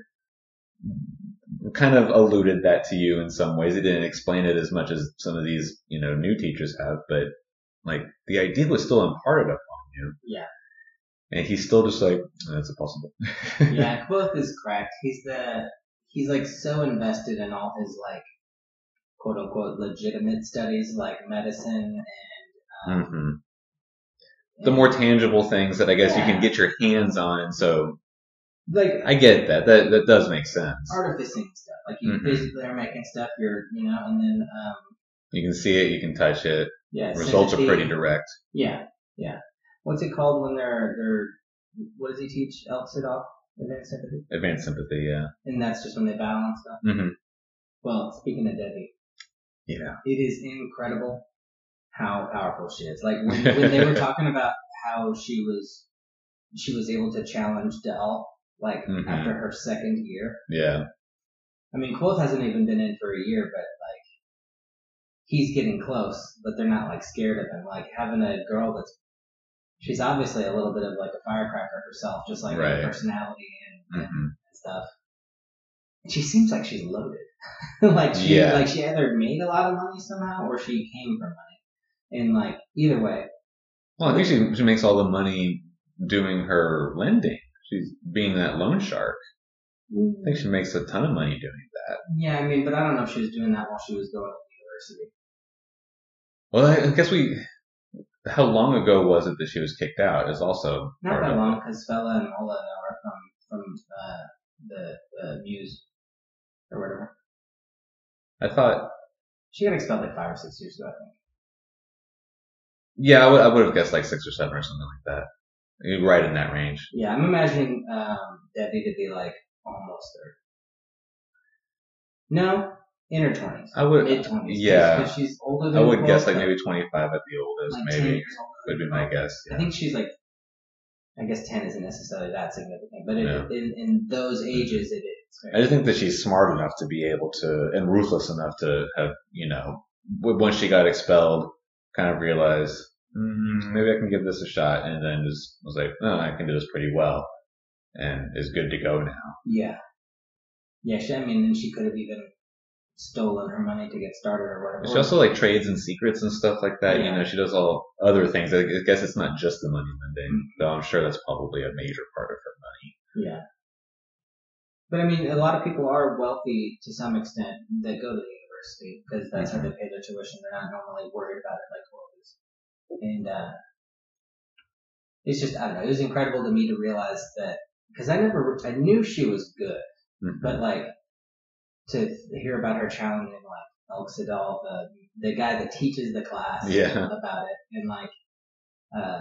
kind of alluded that to you in some ways. He didn't explain it as much as some of these, you know, new teachers have, but like the idea was still imparted upon you. Yeah. And he's still just like, that's impossible. Yeah, Kvothe is correct. He's the he's like so invested in all his like quote unquote legitimate studies like medicine and um, hmm the more tangible things that I guess Yeah. you can get your hands on. And so like I get that. That that does make sense. artificing stuff. Like you Mhm. basically are making stuff. You're you know, and then um, You can see it, you can touch it. yeah, Results are sympathy. pretty direct. Yeah, yeah. What's it called when they're they're what does he teach? Elk Sidok? Advanced sympathy. Advanced sympathy, yeah. And that's just when they battle and stuff. hmm Well, speaking of Debbie, Yeah. it is incredible how powerful she is. Like when, when they were talking about how she was she was able to challenge Del like Mhm. after her second year. Yeah. I mean, Quoth hasn't even been in for a year, but like he's getting close, but they're not like scared of him. Like having a girl that's she's obviously a little bit of like a firecracker herself, just like Right. her personality and, and hmm stuff. And she seems like she's loaded. like she Yeah. like she either made a lot of money somehow or she came from money. And like either way. Well, I think she she makes all the money doing her lending. She's being that loan shark. I think she makes a ton of money doing that. Yeah, I mean, but I don't know if she was doing that while she was going to university. Well, I, I guess we. How long ago was it that she was kicked out? Is also Not part that of long, because Fela and Mola know her from from uh, the the Muse or whatever. it. I thought. She got expelled like five or six years ago, I think. Yeah, I would I would have guessed like six or seven or something like that. You're right in that range. Yeah, I'm imagining um, Debbie to be like almost thirty. No, in her twenties. I would. Mid twenties. Yeah. Because she's older than I would Quoth, guess like but maybe twenty-five at the oldest. like ten Maybe years older would than be my Quoth. guess. I Yeah. think she's like, I guess ten isn't necessarily that significant, but in, Yeah. in, in those ages it is. I just think that she's smart enough to be able to, and ruthless enough to have, you know, w- once she got expelled, kind of realized, mm, maybe I can give this a shot, and then just was like, no, I can do this pretty well, and is good to go now. Yeah. Yeah, she, I mean, and she could have even stolen her money to get started or whatever. She also like trades and secrets and stuff like that. Yeah. You know, she does all other things. I guess it's not just the money lending, though I'm sure that's probably a major part of her money. Yeah. But I mean, a lot of people are wealthy to some extent that go to the university because that's how they pay their tuition. They're not normally worried about it like Quoth is. And uh, it's just, I don't know, it was incredible to me to realize that, because I never, I knew she was good, Mhm. but like, to hear about her challenging like Elk Sidal, the, the guy that teaches the class Yeah. about it, and like, uh,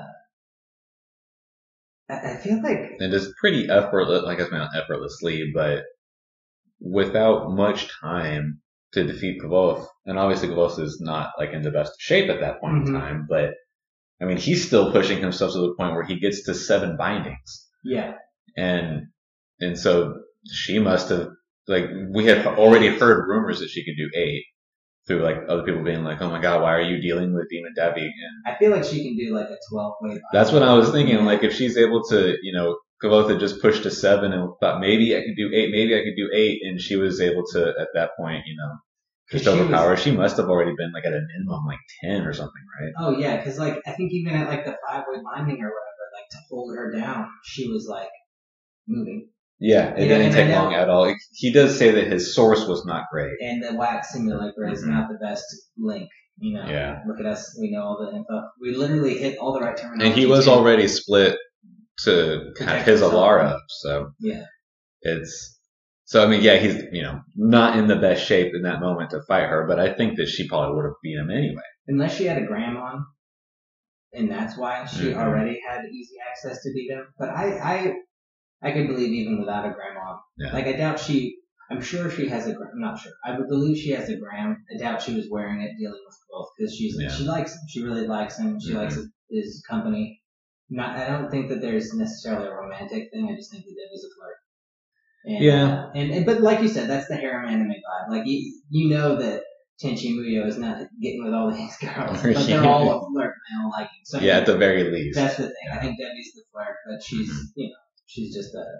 I, I feel like, And it's pretty effortless, like I mean, not effortlessly, but without much time to defeat Kvothe. And obviously Kvothe is not like in the best shape at that point Mhm. in time, but I mean, he's still pushing himself to the point where he gets to seven bindings. yeah, And, and so she must have, like, we had already heard rumors that she could do eight through like other people being like, oh my God, why are you dealing with Demon Debbie? And I feel like she can do like a twelve weight. that's what I was thinking. Like, if she's able to, you know, Kvothe had just pushed to seven and thought maybe I could do eight, maybe I could do eight, and she was able to at that point, you know, just She was- overpower. She must have already been like at a minimum like ten or something, right? Oh yeah, because like I think even at like the five weight binding or whatever, like to hold her down, she was like moving. Yeah, it Yeah, didn't and take I know- long at all. He does say that his source was not great. And the wax simulator is Mhm. not the best link. You know, Yeah. look at us. We know all the info. We literally hit all the right terminology. And he was too. already split to have Protect his himself. Alara, so Yeah. it's so. I mean, yeah, he's you know not in the best shape in that moment to fight her, but I think that she probably would have beat him anyway. Unless she had a gram on, and that's why she Mhm. already had easy access to beat him. But I, I, I could believe even without a grandma. Yeah. Like I doubt she. I'm sure she has a. gra- I'm not sure. I would believe she has a gram. I doubt she was wearing it dealing with both because she's Yeah. she likes him. She really likes him. She Mhm. likes his, his company. Not. I don't think that there's necessarily a romantic thing. I just think that Debbie's a flirt. And, Yeah. Uh, and, and but like you said, that's the harem anime vibe. Like you, you know that Tenchi Muyo is not getting with all these girls, but they're all a flirt male liking. So Yeah, at the very least. that's the thing. I think Debbie's the flirt, but she's Mhm. you know she's just a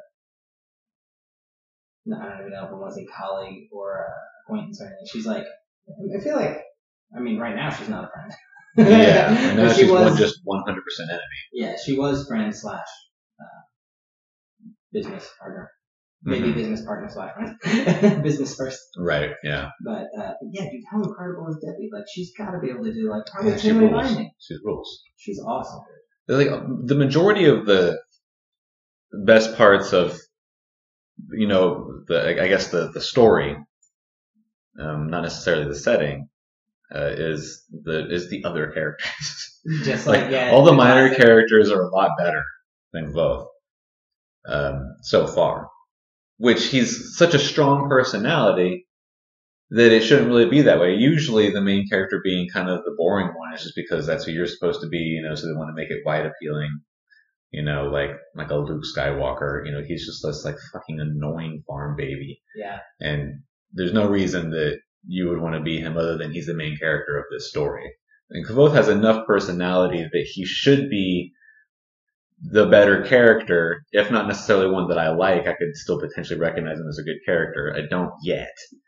no, I don't even know if it was a colleague or a acquaintance or anything. She's like I feel like I mean right now she's not a friend. Yeah, right now But she's she was one, just one hundred percent enemy. yeah she was friend slash uh, business partner. Maybe Mhm. business partner slash friend. Business first. Right, yeah. But, uh, yeah, dude, how incredible is Debbie? Like, she's gotta be able to do, like, probably Yeah, she ten rules. binding. She rules. She's awesome, dude. They're like the majority of the best parts of, you know, the I guess the the story, um, not necessarily the setting, uh, is the is the other characters. Just like, Like yeah. all the minor classic- characters are a lot better than both um, so far. Which he's such a strong personality that it shouldn't really be that way. Usually the main character being kind of the boring one is just because that's who you're supposed to be, you know, so they want to make it wide appealing. You know, like like a Luke Skywalker, you know, he's just this like fucking annoying farm baby. Yeah. And there's no reason that you would want to be him other than he's the main character of this story. And Kvoth has enough personality that he should be the better character, if not necessarily one that I like. I could still potentially recognize him as a good character. I don't yet.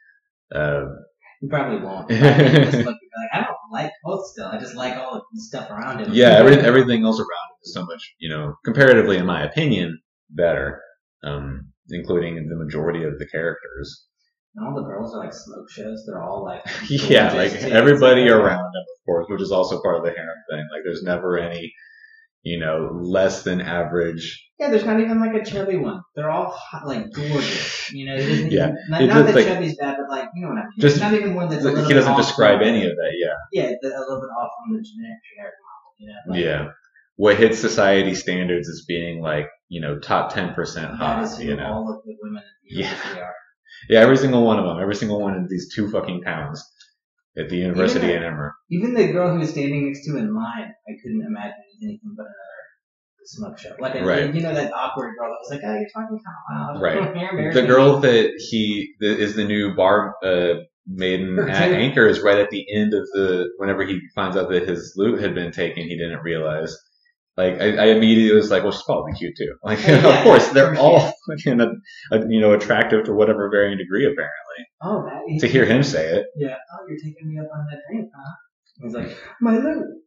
Uh, You probably won't. You probably just look and be like, I don't like both still. I just like all the stuff around him. yeah, every, everything else around him is so much, you know, comparatively, in my opinion, better. Um, including the majority of the characters. And all the girls are like smoke shows. They're all like, Yeah, like gorgeous tits. everybody Like, around him, of course, which is also part of the harem thing. Like, there's never any, you know, less than average. Yeah, there's not even like a chubby one. They're all hot, like gorgeous. You know, it isn't Yeah. even, not, It's not that like- chubby's bad, but like, you know what I mean. Just- There's not even one that's a little He doesn't bit off describe from- any of that, yeah. Yeah, the, a little bit off from the generic, generic model. You know, like, Yeah. What hits society standards as being like, you know, top ten percent that hot, is who you know. all of the women in the Yeah. university are. Yeah, every single one of them. Every single one in these two fucking towns at the university Even in Emmer. Even the girl who was standing next to in line, I couldn't imagine as anything but another smoke show. Like, a, Right. you know, that awkward girl that was like, oh, you're talking kind of loud. Right. You're The embarrassing girl me. that he that is the new bar uh, maiden Her at too. Anchor is right at the end of the. Whenever he finds out that his loot had been taken, he didn't realize. Like I, I immediately was like, well, she's probably cute too. Like, Oh, yeah, of course, yeah, they're for all fucking, uh, uh, you know, attractive to whatever varying degree, apparently. Oh, that, To hear him say it, Yeah. Oh, you're taking me up on that drink, huh? He's like, my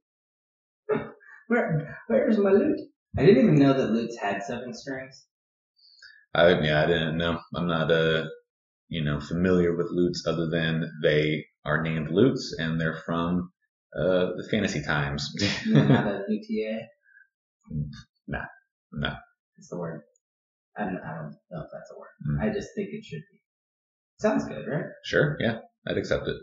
loot. Where, where's my loot? I didn't even know that loots had seven strings. I yeah, I didn't know. I'm not uh, you know, familiar with loots other than they are named loots and they're from uh the Fantasy Times. You're not a U T A. Nah, nah. That's the word. I don't, I don't know if that's a word. Mm. I just think it should be. Sounds good, right? Sure, yeah, I'd accept it.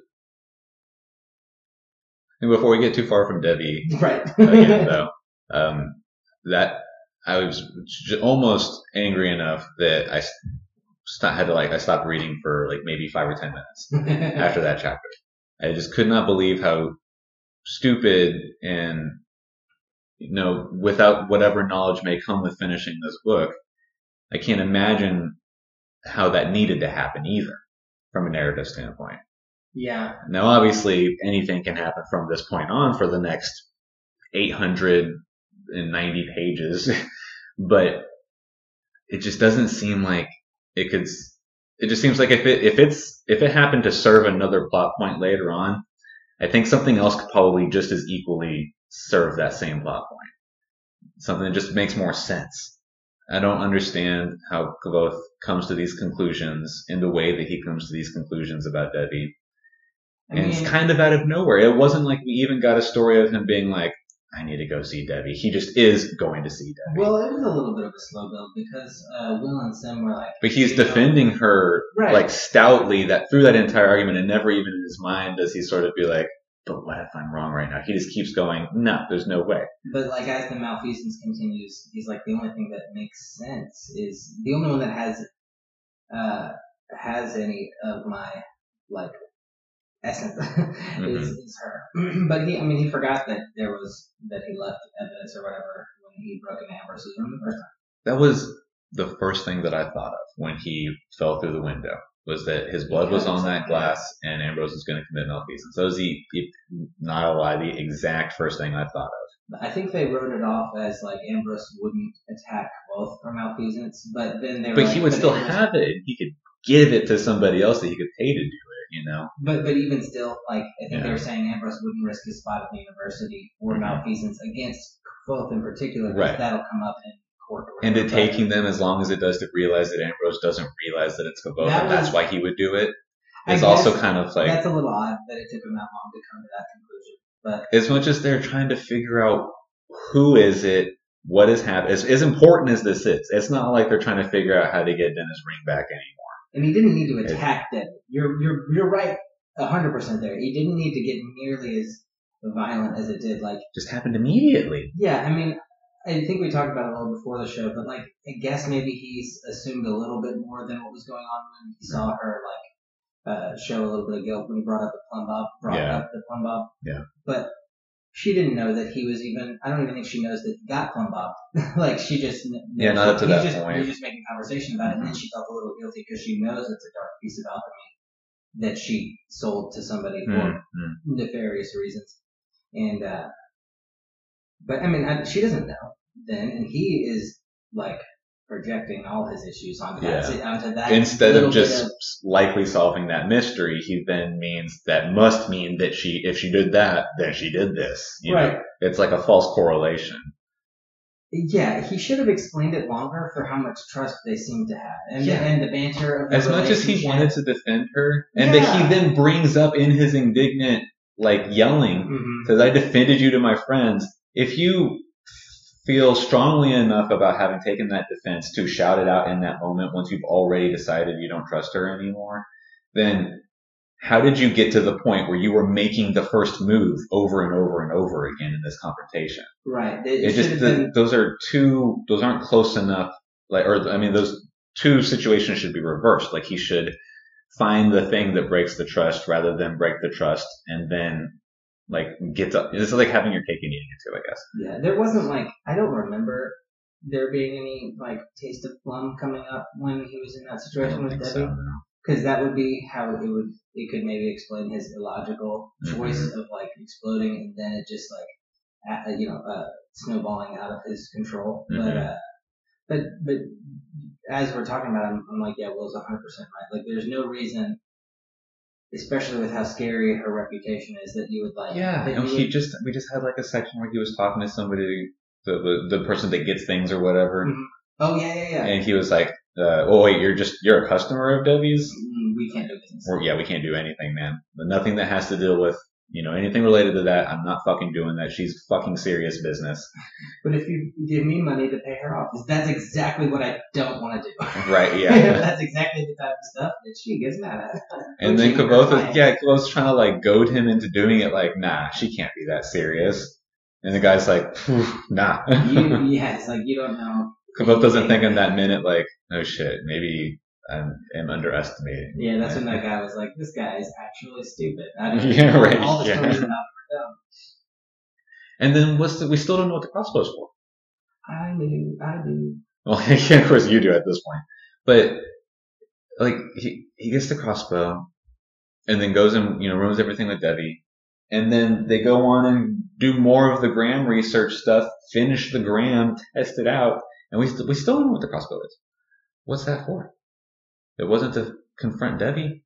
And before we get too far from Debbie Right. again, though, um, that I was j- almost angry enough that I st- had to like I stopped reading for like maybe five or ten minutes after that chapter. I just could not believe how stupid and, you know, without whatever knowledge may come with finishing this book, I can't imagine how that needed to happen either from a narrative standpoint. Yeah. Now, obviously, anything can happen from this point on for the next eight hundred ninety pages, but it just doesn't seem like it could. It just seems like if it if it's if it happened to serve another plot point later on, I think something else could probably just as equally serve that same plot point. Something that just makes more sense. I don't understand how Kvoth comes to these conclusions in the way that he comes to these conclusions about Debbie. I And mean, it's kind of out of nowhere. It wasn't like we even got a story of him being like, I need to go see Debbie. He just is going to see Debbie. well, it was a little bit of a slow build because uh, Will and Sim were like, But he's you know, defending her Right. like stoutly that through that entire argument, and never even in his mind does he sort of be like, but what if I'm wrong right now? He just keeps going, no, there's no way. But like as the malfeasance continues, he's like the only thing that makes sense is the only one that has uh has any of my like essence mm-hmm. is, is her. But he, I mean, he forgot that there was that he left evidence or whatever when he broke into Ambrose's room the first time. That was the first thing that I thought of when he fell through the window. Was that his blood was on that glass and Ambrose was going to commit malfeasance. That was the, not a lie, the exact first thing I thought of. I think they wrote it off as like Ambrose wouldn't attack Quoth for malfeasance, but then they were But like, he would but still Ambrose, have it. He could give it to somebody else that he could pay to do it, you know? But but even still, like, I think yeah. they were saying Ambrose wouldn't risk his spot at the university for mm-hmm. malfeasance against Quoth in particular, because right. that'll come up in court. And it taking them as long as it does to realize that Ambrose doesn't realize that it's Quoth, that and was, that's why he would do it. It's also kind of like... That's a little odd that it took him that long to come to that conclusion. But as much as they're trying to figure out who is it, what is happening, as, as important as this is, it's not like they're trying to figure out how to get Dennis Ring back anymore. And he didn't need to attack Dennis. You're you're you're right, a hundred percent there. He didn't need to get nearly as violent as it did. Like just happened immediately. Yeah, I mean, I think we talked about it a little before the show, but like I guess maybe he's assumed a little bit more than what was going on when he saw her like uh, show a little bit of guilt when he brought up the plumb bob, brought yeah. up the plumb bob. Yeah. But she didn't know that he was even. I don't even think she knows that he got plumb bob. Like she just yeah, not up to that just, point. He's just making conversation about it, and then she felt a little guilty because she knows it's a dark piece of alchemy that she sold to somebody for mm-hmm. nefarious reasons. And uh, but I mean, I, she doesn't know then, and he is like projecting all his issues onto yeah. that. Onto that Instead of just of, likely solving that mystery, he then means that must mean that she, if she did that, then she did this. You right. know, it's like a false correlation. Yeah, he should have explained it longer for how much trust they seem to have, and yeah. the, and the banter of the as much as he wanted to defend her, and yeah. that he then brings up in his indignant, like yelling, because mm-hmm. I defended you to my friends. If you feel strongly enough about having taken that defense to shout it out in that moment once you've already decided you don't trust her anymore, then how did you get to the point where you were making the first move over and over and over again in this confrontation? Right. It, it just the, been... those are two those aren't close enough. Like, or I mean, those two situations should be reversed. Like he should find the thing that breaks the trust rather than break the trust and then like get to. It's like having your cake and eating it too, I guess. Yeah, there wasn't like I don't remember there being any like taste of plum coming up when he was in that situation with Debbie. So, no. Because that would be how it would, it could maybe explain his illogical choice mm-hmm. of like exploding and then it just like, at, you know, uh, snowballing out of his control. Mm-hmm. But, uh, but, but as we're talking about, I'm, I'm like, yeah, Will's one hundred percent right. Like, there's no reason, especially with how scary her reputation is, that you would like. Yeah, and he would, just, we just had like a section where he was talking to somebody, the, the, the person that gets things or whatever. Mm-hmm. Oh, yeah, yeah, yeah. And he was like, Uh, oh wait, you're just, you're a customer of Debbie's? We can't do business. Or, yeah, we can't do anything, man. Nothing that has to deal with, you know, anything related to that, I'm not fucking doing that. She's fucking serious business. But if you give me money to pay her off, that's exactly what I don't want to do. Right, yeah. That's exactly the type of stuff that she gets mad at. And then Kvothe, yeah, Kvothe's trying to like goad him into doing it like, nah, she can't be that serious. And the guy's like, nah. you, yeah, it's like, you don't know. Kvothe doesn't think in that minute like, oh shit, maybe I am underestimating. Yeah, that's when that guy was like, this guy is actually stupid. I don't yeah, know right. all the yeah. stories about him are dumb. And then what's the, we still don't know what the crossbow's for. I do, I do. Well, yeah, of course you do at this point. But like he he gets the crossbow, and then goes and you know ruins everything with Debbie, and then they go on and do more of the Graham research stuff, finish the Graham, test it out. And we, st- we still don't know what the crossbow is. What's that for? It wasn't to confront Debbie?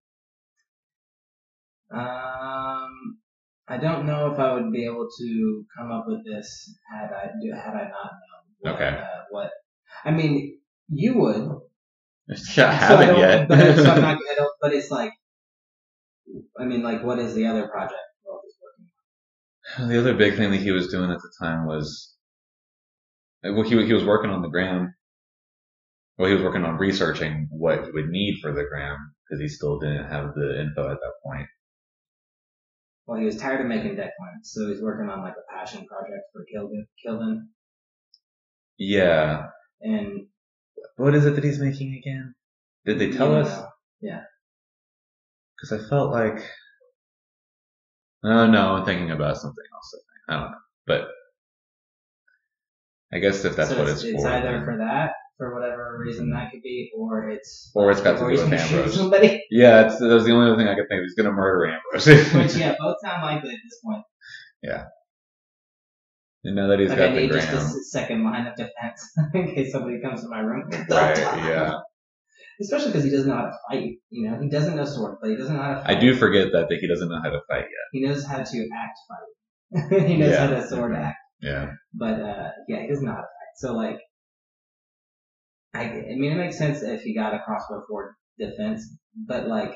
Um, I don't know if I would be able to come up with this had I do, had I not known. What, okay. Uh, what? I mean, you would. Yeah, I haven't so I yet. but, so I'm not, I don't, but it's like, I mean, like, what is the other project Will is working on? The other big thing that he was doing at the time was Well, he he was working on the Graham. Well, he was working on researching what he would need for the Graham because he still didn't have the info at that point. well, he was tired of making decklines, so he's working on like a passion project for Kilden. Kilden. Yeah. And what is it that he's making again? Did they tell us? Know. Yeah. Because I felt like, oh no, I'm thinking about something else. I, I don't know, but I guess if that's so what it's, it's, it's for, either then. for that, for whatever reason that could be, or it's or it's got to or do he's with gonna shoot Ambrose. somebody. Yeah, it's, that was the only other thing I could think of. He's gonna murder Ambrose. Which yeah, both sound likely at this point. Yeah. And now that he's like got I the need Graham. just a second line of defense in case somebody comes to my room. Right. Yeah. Especially because he doesn't know how to fight. You know, he doesn't know swordplay. He doesn't know how to fight. I do forget that that he doesn't know how to fight yet. He knows how to act fight. he knows yeah. how to sword act. Yeah. But uh, yeah, he doesn't know how to fight. So like, I, I mean, it makes sense if he got a crossbow for defense, but like,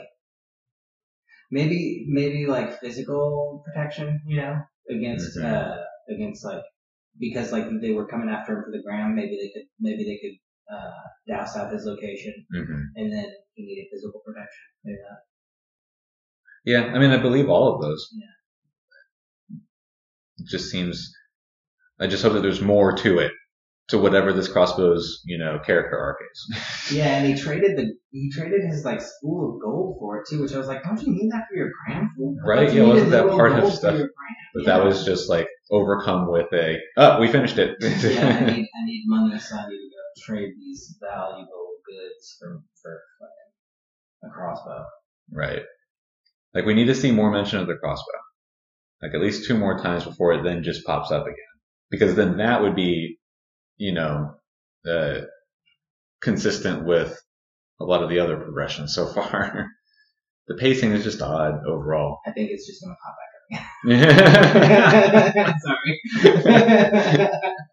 maybe maybe like physical protection, you know, against mm-hmm. uh against like because like they were coming after him for the Graham. Maybe they could maybe they could. Uh, douse out his location, mm-hmm. and then he needed physical protection. Maybe that. Yeah, I mean, I believe all of those. Yeah. It just seems. I just hope that there's more to it, to whatever this crossbow's, you know, character arc is. Yeah, and he traded the he traded his like spool of gold for it too, which I was like, don't you need that for your Graham? Right? Yeah, wasn't that part of stuff? But yeah. That was just like overcome with a. Oh, we finished it. yeah, I need I need money, so I need to go trade these valuable goods for for a crossbow. Right. Like we need to see more mention of the crossbow. Like at least two more times before it then just pops up again. Because then that would be, you know, uh, consistent with a lot of the other progressions so far. The pacing is just odd overall. I think it's just gonna pop back up again. Sorry.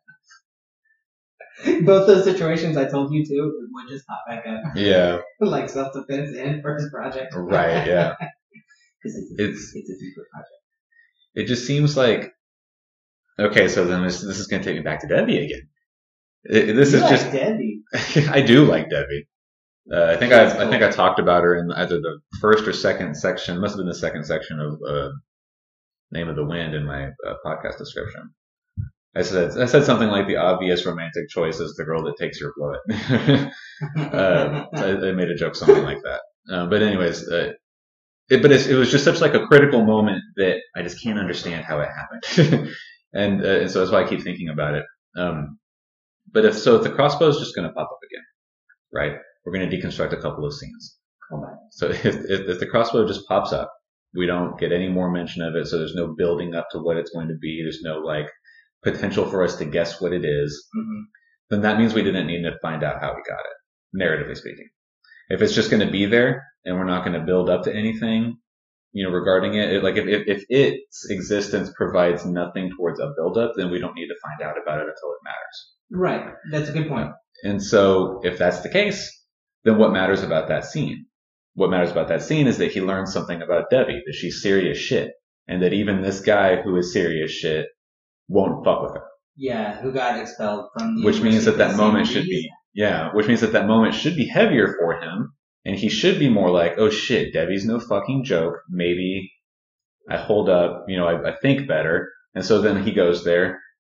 Both those situations I told you to would just pop back up. Yeah. Like self-defense and first project. Right, yeah. Because it's, it's, it's a secret project. It just seems like, okay, so then this, this is going to take me back to Debbie again. It, this you is like just Debbie. I do like Debbie. Uh, I think I I think I talked about her in either the first or second section. Must have been the second section of uh, Name of the Wind in my uh, podcast description. I said I said something like the obvious romantic choice is the girl that takes your blood. uh, I, I made a joke something like that. Uh, but anyways, uh, it, but it's, it was just such like a critical moment that I just can't understand how it happened, and, uh, and so that's why I keep thinking about it. Um, but if so, if the crossbow is just going to pop up again, right? We're going to deconstruct a couple of scenes. Oh, so if, if if the crossbow just pops up, we don't get any more mention of it. So there's no building up to what it's going to be. There's no like potential for us to guess what it is. Mm-hmm. Then that means we didn't need to find out how we got it, narratively speaking. If it's just going to be there and we're not going to build up to anything, you know, regarding it, it like if, if if its existence provides nothing towards a build up, then we don't need to find out about it until it matters. Right. That's a good point. And so if that's the case, then what matters about that scene? What matters about that scene is that he learns something about Debbie, that she's serious shit, and that even this guy who is serious shit won't fuck with her. Yeah, who got expelled from the Which means that that moment series. should be, yeah, which means that that moment should be heavier for him, and he should be more like, oh shit, Debbie's no fucking joke. Maybe I hold up, you know, I, I think better. And so then he goes there,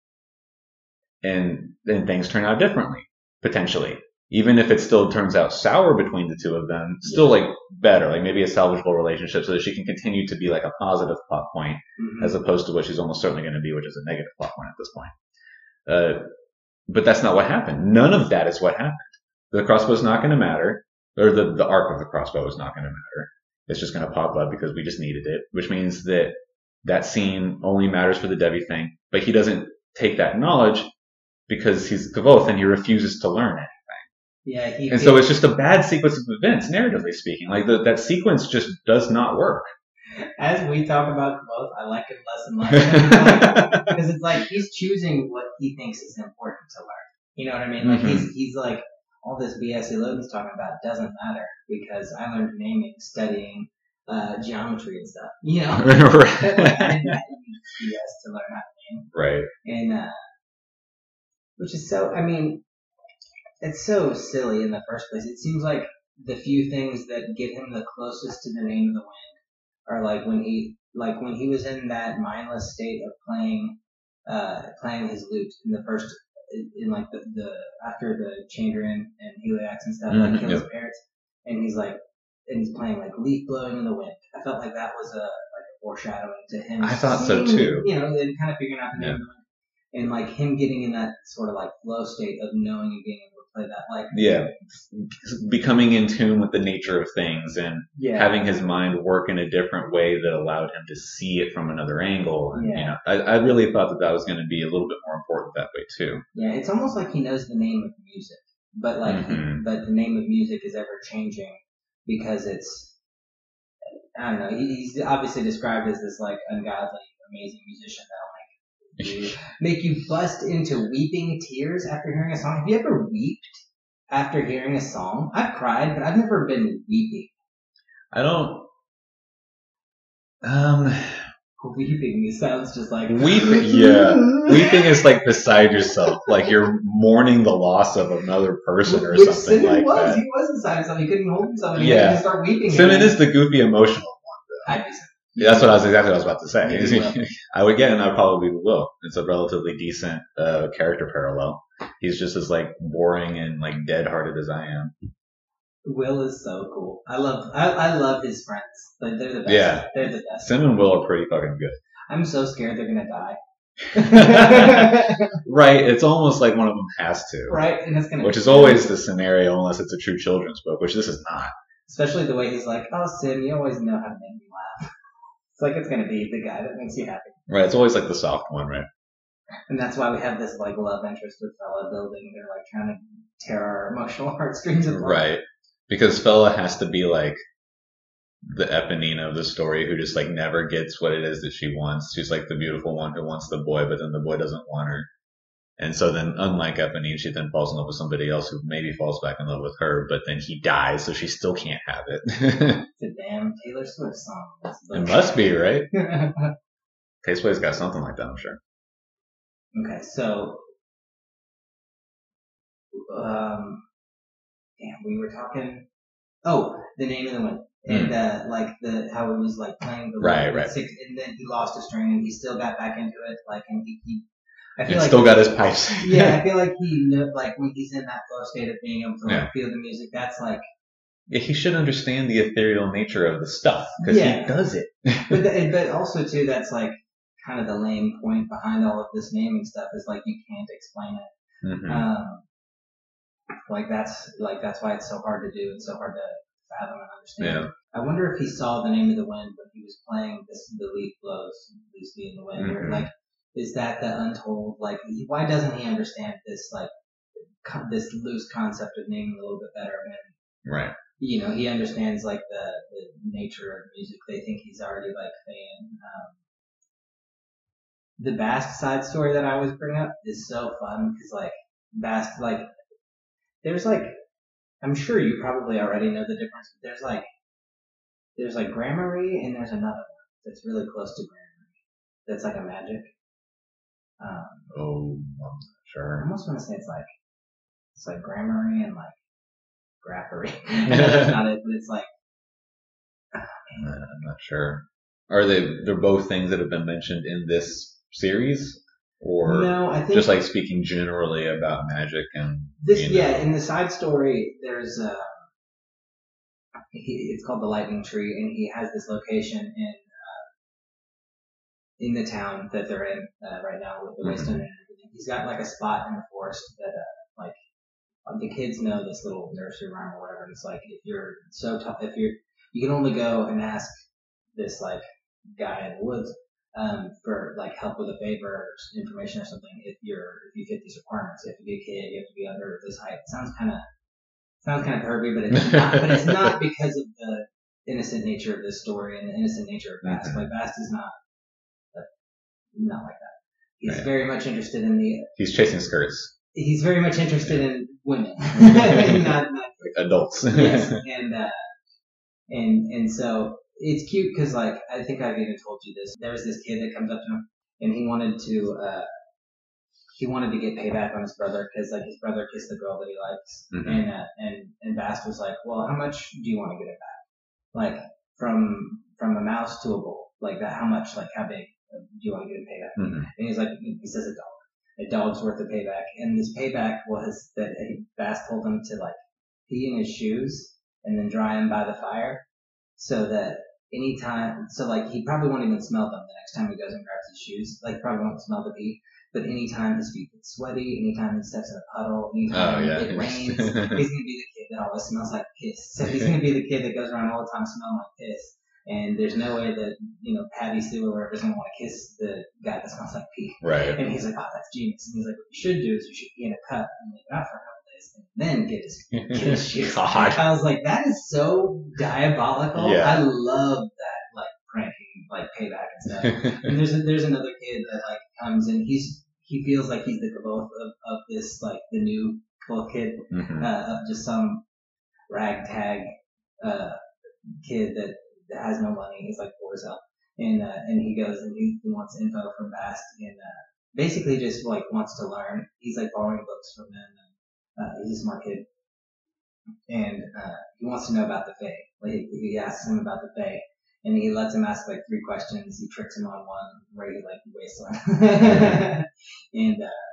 and then things turn out differently, potentially. Even if it still turns out sour between the two of them, still like better, like maybe a salvageable relationship so that she can continue to be like a positive plot point mm-hmm. as opposed to what she's almost certainly going to be, which is a negative plot point at this point. Uh, but that's not what happened. None of that is what happened. The crossbow is not going to matter, or the, the arc of the crossbow is not going to matter. It's just going to pop up because we just needed it, which means that that scene only matters for the Debbie thing, but he doesn't take that knowledge because he's Kavoth and he refuses to learn it. Yeah, he, and so it's just a bad sequence of events, narratively speaking. Like the, that sequence just does not work. As we talk about both, I like it less and less because it's like he's choosing what he thinks is important to learn. You know what I mean? Like mm-hmm. he's he's like all this B S Logan's talking about doesn't matter because I learned naming, studying uh, geometry and stuff. You know, right. Like, I didn't need B S to learn how to name. Right. And uh, which is so. I mean. It's so silly in the first place. It seems like the few things that get him the closest to the Name of the Wind are like when he like when he was in that mindless state of playing, uh, playing his lute in the first, in, in like the, the after the Chandrian and Heliax and stuff, Mhm, like kill his yep. parents, and he's like, and he's playing like leaf blowing in the wind. I felt like that was a like a foreshadowing to him. I thought so seeing, too. You know, and kind of figuring out the name Yeah. of the wind, and like him getting in that sort of like flow state of knowing and being able to play that, like Yeah, becoming in tune with the nature of things and yeah, having his mind work in a different way that allowed him to see it from another angle. And, Yeah. you know, I, I really thought that that was going to be a little bit more important that way too. yeah. It's almost like he knows the name of music, but like, Mhm. but the name of music is ever changing because it's, I don't know. He, he's obviously described as this like ungodly, amazing musician that'll make you make you bust into weeping tears after hearing a song. Have you ever weeped after hearing a song? I've cried, but I've never been weeping. I don't. Um, Weeping. It sounds just like weeping. Yeah, weeping is like beside yourself, like you're mourning the loss of another person or Which something Simon like was. that. He was beside himself. He couldn't hold himself. And he Yeah. had to start weeping. Simon again. is the goofy emotional one. I'd be Simon. Yeah, that's what I was exactly what I was about to say. Maybe Will. I would get, and I probably will. It's a relatively decent uh, character parallel. He's just as like boring and like dead-hearted as I am. Will is so cool. I love. I, I love his friends. Like they're the best. Yeah. They're the best. Sim and Will are pretty fucking good. I'm so scared they're gonna die. Right, it's almost like one of them has to. Right, and it's gonna. Which is always the scenario, unless it's a true children's book, which this is not. Especially the way he's like, "Oh, Sim, you always know how to make me laugh." It's like it's gonna be the guy that makes you happy. Right, it's always like the soft one, right? And that's why we have this like love interest with Fella building. They're like trying to tear our emotional heartstrings apart. Right. Because Fella has to be like the Eponine of the story who just like never gets what it is that she wants. She's like the beautiful one who wants the boy, but then the boy doesn't want her. And so then, unlike Eponine, she then falls in love with somebody else who maybe falls back in love with her, but then he dies, so she still can't have it. It's a damn Taylor Swift song. It must be, right? K-Sway's got something like that, I'm sure. Okay, so, um, damn, we were talking. Oh, the name of the wind, and uh, like the how it was like playing the Right, wind with right. six, and then he lost a string, and he still got back into it. Like, and he, he I feel And like still got his pipes. yeah, I feel like he knew, like when he's in that flow state of being able to like Yeah. feel the music. That's like, Yeah, he should understand the ethereal nature of the stuff, because Yeah. he does it. but the, but also too, that's like kind of the lame point behind all of this naming stuff is like you can't explain it. Mhm. Um, like that's like that's why it's so hard to do and so hard to fathom and understand. Yeah. I wonder if he saw the name of the wind when he was playing this. The leaf blows loosely in the wind. Or Mhm. like, is that the untold? Like, why doesn't he understand this like co- this loose concept of naming a little bit better? When Right. you know he understands like the, the nature of music. They think he's already like fan. Um, the Bast side story that I always bring up is so fun because like Bast like there's like I'm sure you probably already know the difference, but there's like there's like Gramarye and there's another one that's really close to Gramarye. That's like a magic. Um, Oh, I'm not I sure. almost want to say it's like it's like Gramarye and like Graphery. That's not it, but it's like Uh, I'm not sure. Are they? They're both things that have been mentioned in this series, or no, I think just like speaking generally about magic and this. you know. Yeah, in the side story, there's uh, he, it's called the Lightning Tree, and he has this location in uh, in the town that they're in uh, right now with the Mhm. wasteland and everything. He's got like a spot in the forest that uh, like uh, the kids know this little nursery rhyme or whatever. And it's like if you're so tough, if you're you can only go and ask this like guy in the woods um, for like help with a favor or information or something. If you're if you fit these requirements, you have to be a kid, you have to be under this height. It sounds kind of sounds kind of pervy, but it's not. But it's not because of the innocent nature of this story and the innocent nature of Bast. Mhm. Like Bast is not uh, not like that. He's Right. very much interested in the. He's chasing skirts, He's very much interested in women, not not like adults. yes, and uh, and and so it's cute because like I think I've even told you this. There was this kid that comes up to him and he wanted to uh, he wanted to get payback on his brother because like his brother kissed the girl that he likes, Mhm. and uh, and and Bast was like, well, how much do you want to get it back? Like from from a mouse to a bull. like that, how much, like how big do you want to get a payback? Mm-hmm. And he's like, he says a dog, a dog's worth of payback. And this payback was that Bast told him to like pee in his shoes and then dry them by the fire, so that anytime, so like he probably won't even smell them the next time he goes and grabs his shoes. Like probably won't smell the pee. But anytime his feet get sweaty, anytime he steps in a puddle, anytime Oh, yeah. it rains, he's going to be the kid that always smells like piss. So he's going to be the kid that goes around all the time smelling like piss. And there's no way that, you know, Patty Sue or whoever's going to want to kiss the guy that smells like pee. Right. And he's like, oh, that's genius. And he's like, what you should do is you should be in a cup and leave it out for a couple days and then get his, get his shoes. God. I was like, that is so diabolical. Yeah. I love that, like, pranking, like, payback and stuff. And there's a, there's another kid that, like, comes and he's, he feels like he's the Kavoth of, of this, like, the new Kavoth kid, Mm-hmm. uh, of just some ragtag, uh, kid that, that has no money. He's like poor as hell. And, uh, and he goes and he, he wants info from Bast and, uh, basically just, like, wants to learn. He's, like, borrowing books from them. And, uh, he's a smart kid. And, uh, he wants to know about the Fae. Like, he, he asks him about the Fae. And he lets him ask like three questions. He tricks him on one where he like wastes one. And uh,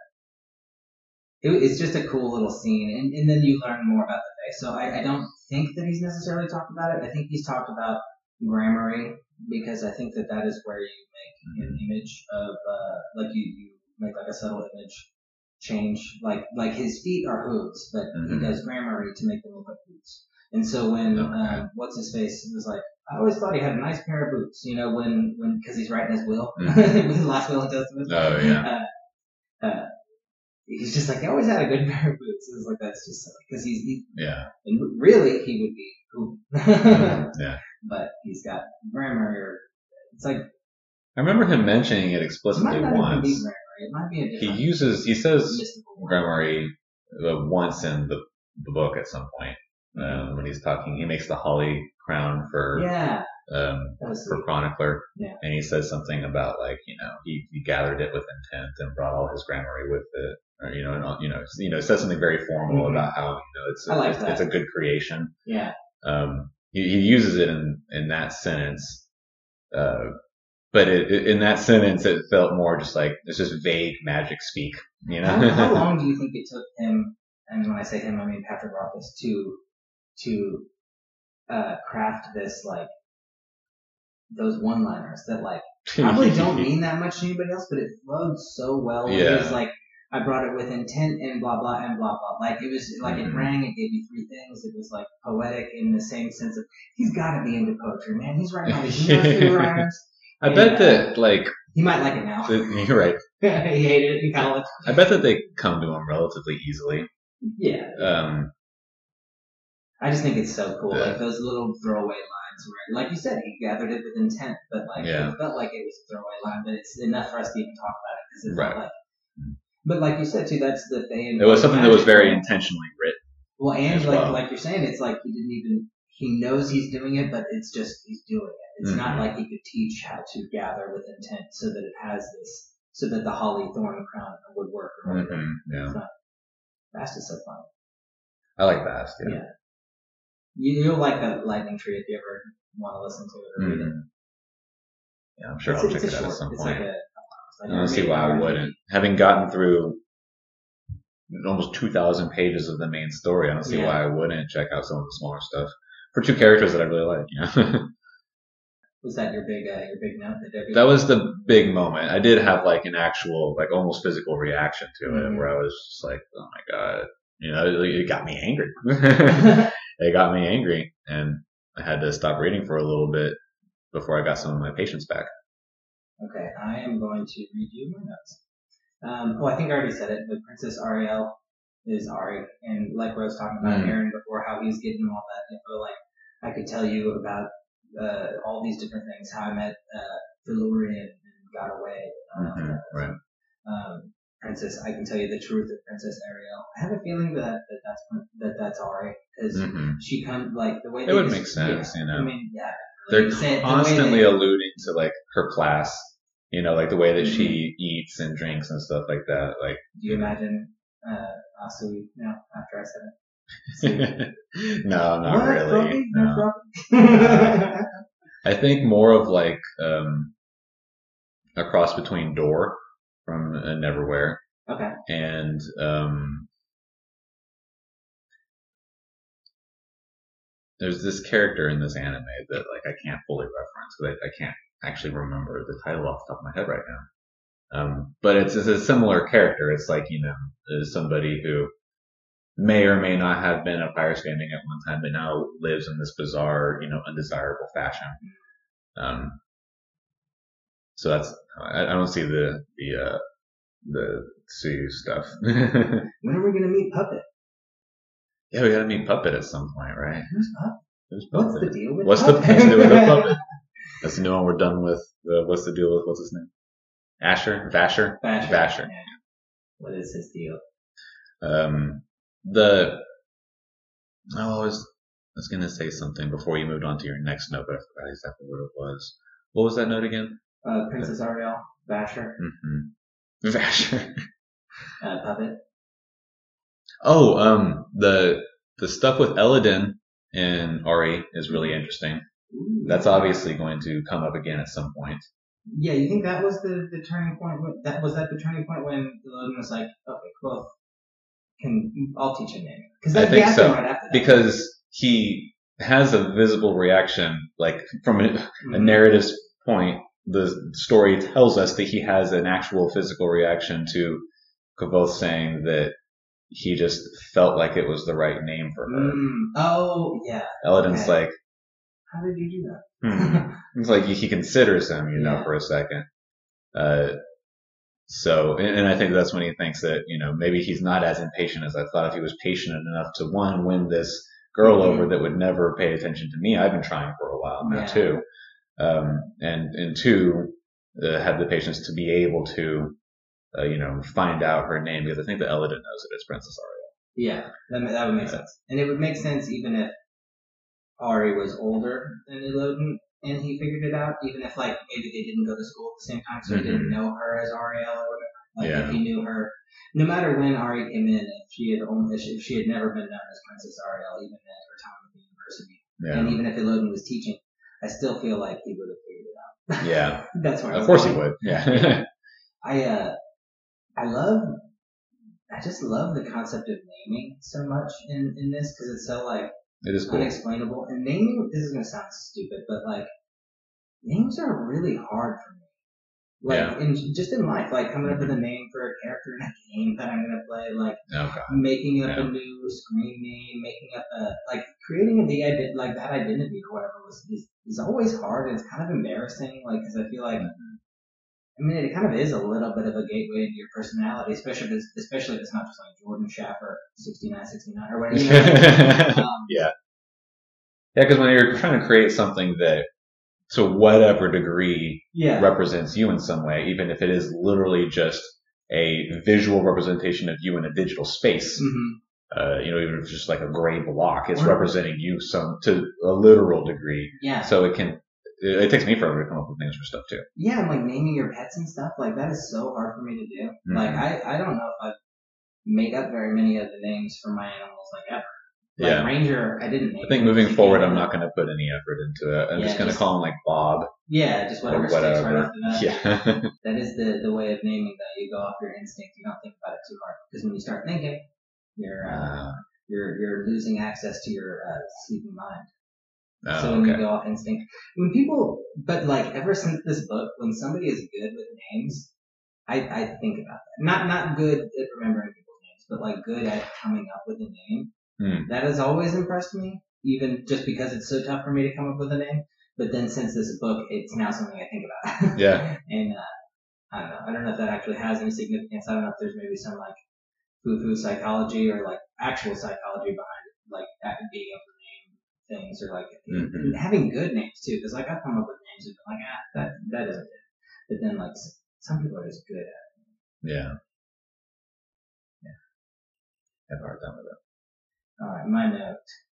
it, it's just a cool little scene. And, and then you learn more about the Fae. So I, I don't think that he's necessarily talked about it. I think he's talked about Gramarye because I think that that is where you make an image of uh, like you, you make like a subtle image change. Like like his feet are hooves, but Mm-hmm. he does Gramarye to make them look like boots. And so when Okay. um, what's his face was like, I always thought he had a nice pair of boots, you know, when, when, cause he's writing his will, Mm-hmm. with his last will and testament. Oh, yeah. Uh, uh, he's just like, he always had a good pair of boots. It's like, that's just silly, cause he's, he, Yeah. and really he would be cool. Yeah. But he's got grammar, or, it's like, I remember him mentioning it it might explicitly not even be once. grammar, it might be a He different uses, he says mystical one. Gramarye uh, once in the, the book at some point. Um, when he's talking, he makes the holly crown for, Yeah, um, that was for sweet. Chronicler. Yeah. And he says something about like, you know, he, he gathered it with intent and brought all his Gramarye with it. Or, you know, and, all- you know, you know, says something very formal Mhm. about how, you know, it's a, I like it's, that. it's a good creation. Yeah. Um, he, he uses it in, in that sentence. Uh, but it, it, in that sentence, it felt more just like, it's just vague magic speak, you know? How, how long do you think it took him, and when I say him, I mean Patrick Rothfuss, to, to, uh, craft this, like, those one-liners that, like, probably don't mean that much to anybody else, but it flowed so well. Yeah. It was like, I brought it with intent and blah, blah, and blah, blah. Like, it was, like, it Mhm. rang, it gave you three things. It was, like, poetic in the same sense of, he's gotta be into poetry, man. He's writing all these nursery rhymes. I And, bet uh, that, like, He might like it now. the, you're right. He hated it in college. I bet that they come to him relatively easily. Yeah. Um, I just think it's so cool. Yeah. Like those little throwaway lines where, like you said, he gathered it with intent, but like Yeah. it felt like it was a throwaway line, but it's enough for us to even talk about it because it Right. felt like. But like you said too, that's the thing. it was something that was very intentionally written. well, and as like well. like you're saying, it's like he didn't even he knows he's doing it, but it's just he's doing it. It's not Mhm. like he could teach how to gather with intent so that it has this, so that the holly thorn crown would work. Or whatever. hmm Yeah. It's not. That's just so fun. I like Bast, yeah. Yeah. You, you'll like that lightning tree if you ever want to listen to it or read it. Mhm. Yeah, I'm sure It's, I'll it's check a it out short, at some it's point. Like a, I don't see why I wouldn't. Having gotten through almost two thousand pages of the main story, I don't see Yeah. why I wouldn't check out some of the smaller stuff. For two characters that I really like, you know? Was that your big, uh, your big note? The Debbie? That was the big moment. I did have like an actual, like almost physical reaction to it Mhm. where I was just like, oh my God, you know, it, it got me angry. It got me angry and I had to stop reading for a little bit before I got some of my patience back. Okay, I am going to read you my notes. Um, oh, I think I already said it, but Princess Ariel is Ari, and like I was talking about Mhm. Aaron before, how he's getting all that info. Like, I could tell you about uh, all these different things, how I met uh, Felurian and got away. And all Mhm, that. right. Um, Princess, I can tell you the truth of Princess Ariel. I have a feeling that, that that's that that's Ari, because hmm she comes like the way It they would just- make sense, yeah, you know. I mean, yeah. They're Like you said, the way constantly they- alluding to like her class, you know, like the way that Mm-hmm. she eats and drinks and stuff like that. Like, Do you imagine uh, Asui now after I said it? no, not What, really. Froppy? No. Froppy? I think more of like um, a cross between Door from uh, Neverwhere Okay. and um, there's this character in this anime that like I can't fully reference because I, I can't actually remember the title off the top of my head right now. Um, but it's, it's a similar character. It's like, you know, is somebody who may or may not have been a fire standing at one time, but now lives in this bizarre, you know, undesirable fashion. Um, so that's, I, I don't see the, the, uh, the Sue stuff. When are we gonna meet Puppet? Yeah, we gotta meet Puppet at some point, right? Who's Puppet? Who's What's Puppet? the deal with What's Puppet? the deal with the Puppet? That's the new one we're done with. The, what's the deal with, what's his name? Asher? Vasher? Vasher. Vasher. Yeah. What is his deal? Um, the, oh, I was, I was gonna say something before you moved on to your next note, but I forgot exactly what it was. What was that note again? Uh, Princess Ariel, Vasher, Mm-hmm. Vasher. uh, Puppet. Oh, um, the, the stuff with Eladin and Ari is really interesting. Ooh. That's obviously going to come up again at some point. Yeah, you think that was the, the turning point? When, that was that the turning point when Logan was like, okay, cool, can I'll teach him naming? Because I think so. Right after that. Because he has a visible reaction, like from a, mm-hmm. a narrative point, the story tells us that he has an actual physical reaction to Kvothe saying that he just felt like it was the right name for her. Mm. Oh, yeah. Eladin's okay. like, how did you do that? Hmm. It's like he considers him, you know, yeah. for a second. Uh, so, and, and I think that's when he thinks that, you know, maybe he's not as impatient as I thought. If he was patient enough to, one, win this girl mm-hmm. over that would never pay attention to me. I've been trying for a while now, yeah. too. Um, and, and two, uh, have the patience to be able to, uh, you know, find out her name, because I think that Eladin knows that it's Princess Ariel. Yeah, that, that would make uh, sense. And it would make sense even if Ari was older than Ilodin and he figured it out, even if like maybe they didn't go to school at the same time, so mm-hmm. he didn't know her as Ariel or whatever. Like yeah. if he knew her, no matter when Ari came in, if she had only, if she had never been known as Princess Ariel, even at her time at the university, yeah. and even if Ilodin was teaching, I still feel like he would have figured it out. Yeah, that's why. Of course going. He would. Yeah. I uh, I love. I just love the concept of naming so much in in this because it's so like. It is cool. Unexplainable. And naming, this is going to sound stupid, but like, names are really hard for me. Like, yeah. in, just in life, like coming up with a name for a character in a game that I'm going to play, like, oh, making up yeah. a new screen name, making up a, like, creating a, the ident- like, that identity or whatever was, is, is always hard and it's kind of embarrassing, like, cause I feel like, I mean, it kind of is a little bit of a gateway into your personality, especially if it's, especially if it's not just like Jordan Schaffer sixty-nine sixty-nine or whatever. You know? um, yeah. Yeah, because when you're trying to create something that, to whatever degree, yeah. represents you in some way, even if it is literally just a visual representation of you in a digital space, mm-hmm. uh, you know, even if it's just like a gray block, it's or, representing you some to a literal degree. Yeah. So it can. It takes me forever to come up with names for stuff too. Yeah, and like naming your pets and stuff, like that is so hard for me to do. Mm-hmm. Like I, I don't know if I've made up very many of the names for my animals like ever. Like yeah. Ranger, I didn't name I think moving forward, I'm not going to put any effort into it. I'm yeah, just going to call him like Bob. Yeah, just whatever, whatever. sticks right off the bat. Yeah. That is the, the way of naming that. You go off your instinct. You don't think about it too hard. Because when you start thinking, you're, uh, uh, you're, you're losing access to your, uh, sleeping mind. Oh, so when okay. you go off instinct, when people, but like ever since this book, when somebody is good with names, I, I think about that. Not, not good at remembering people's names, but like good at coming up with a name. Hmm. That has always impressed me, even just because it's so tough for me to come up with a name. But then since this book, it's now something I think about. Yeah. And, uh, I don't know. I don't know if that actually has any significance. I don't know if there's maybe some like foo-foo psychology or like actual psychology behind it, like being able to things or like mm-hmm. having good names too, because like I've come up with names and been like, ah, that that isn't it. But then like some people are just good at it. Yeah. Yeah. I have a hard time with it. All right, my note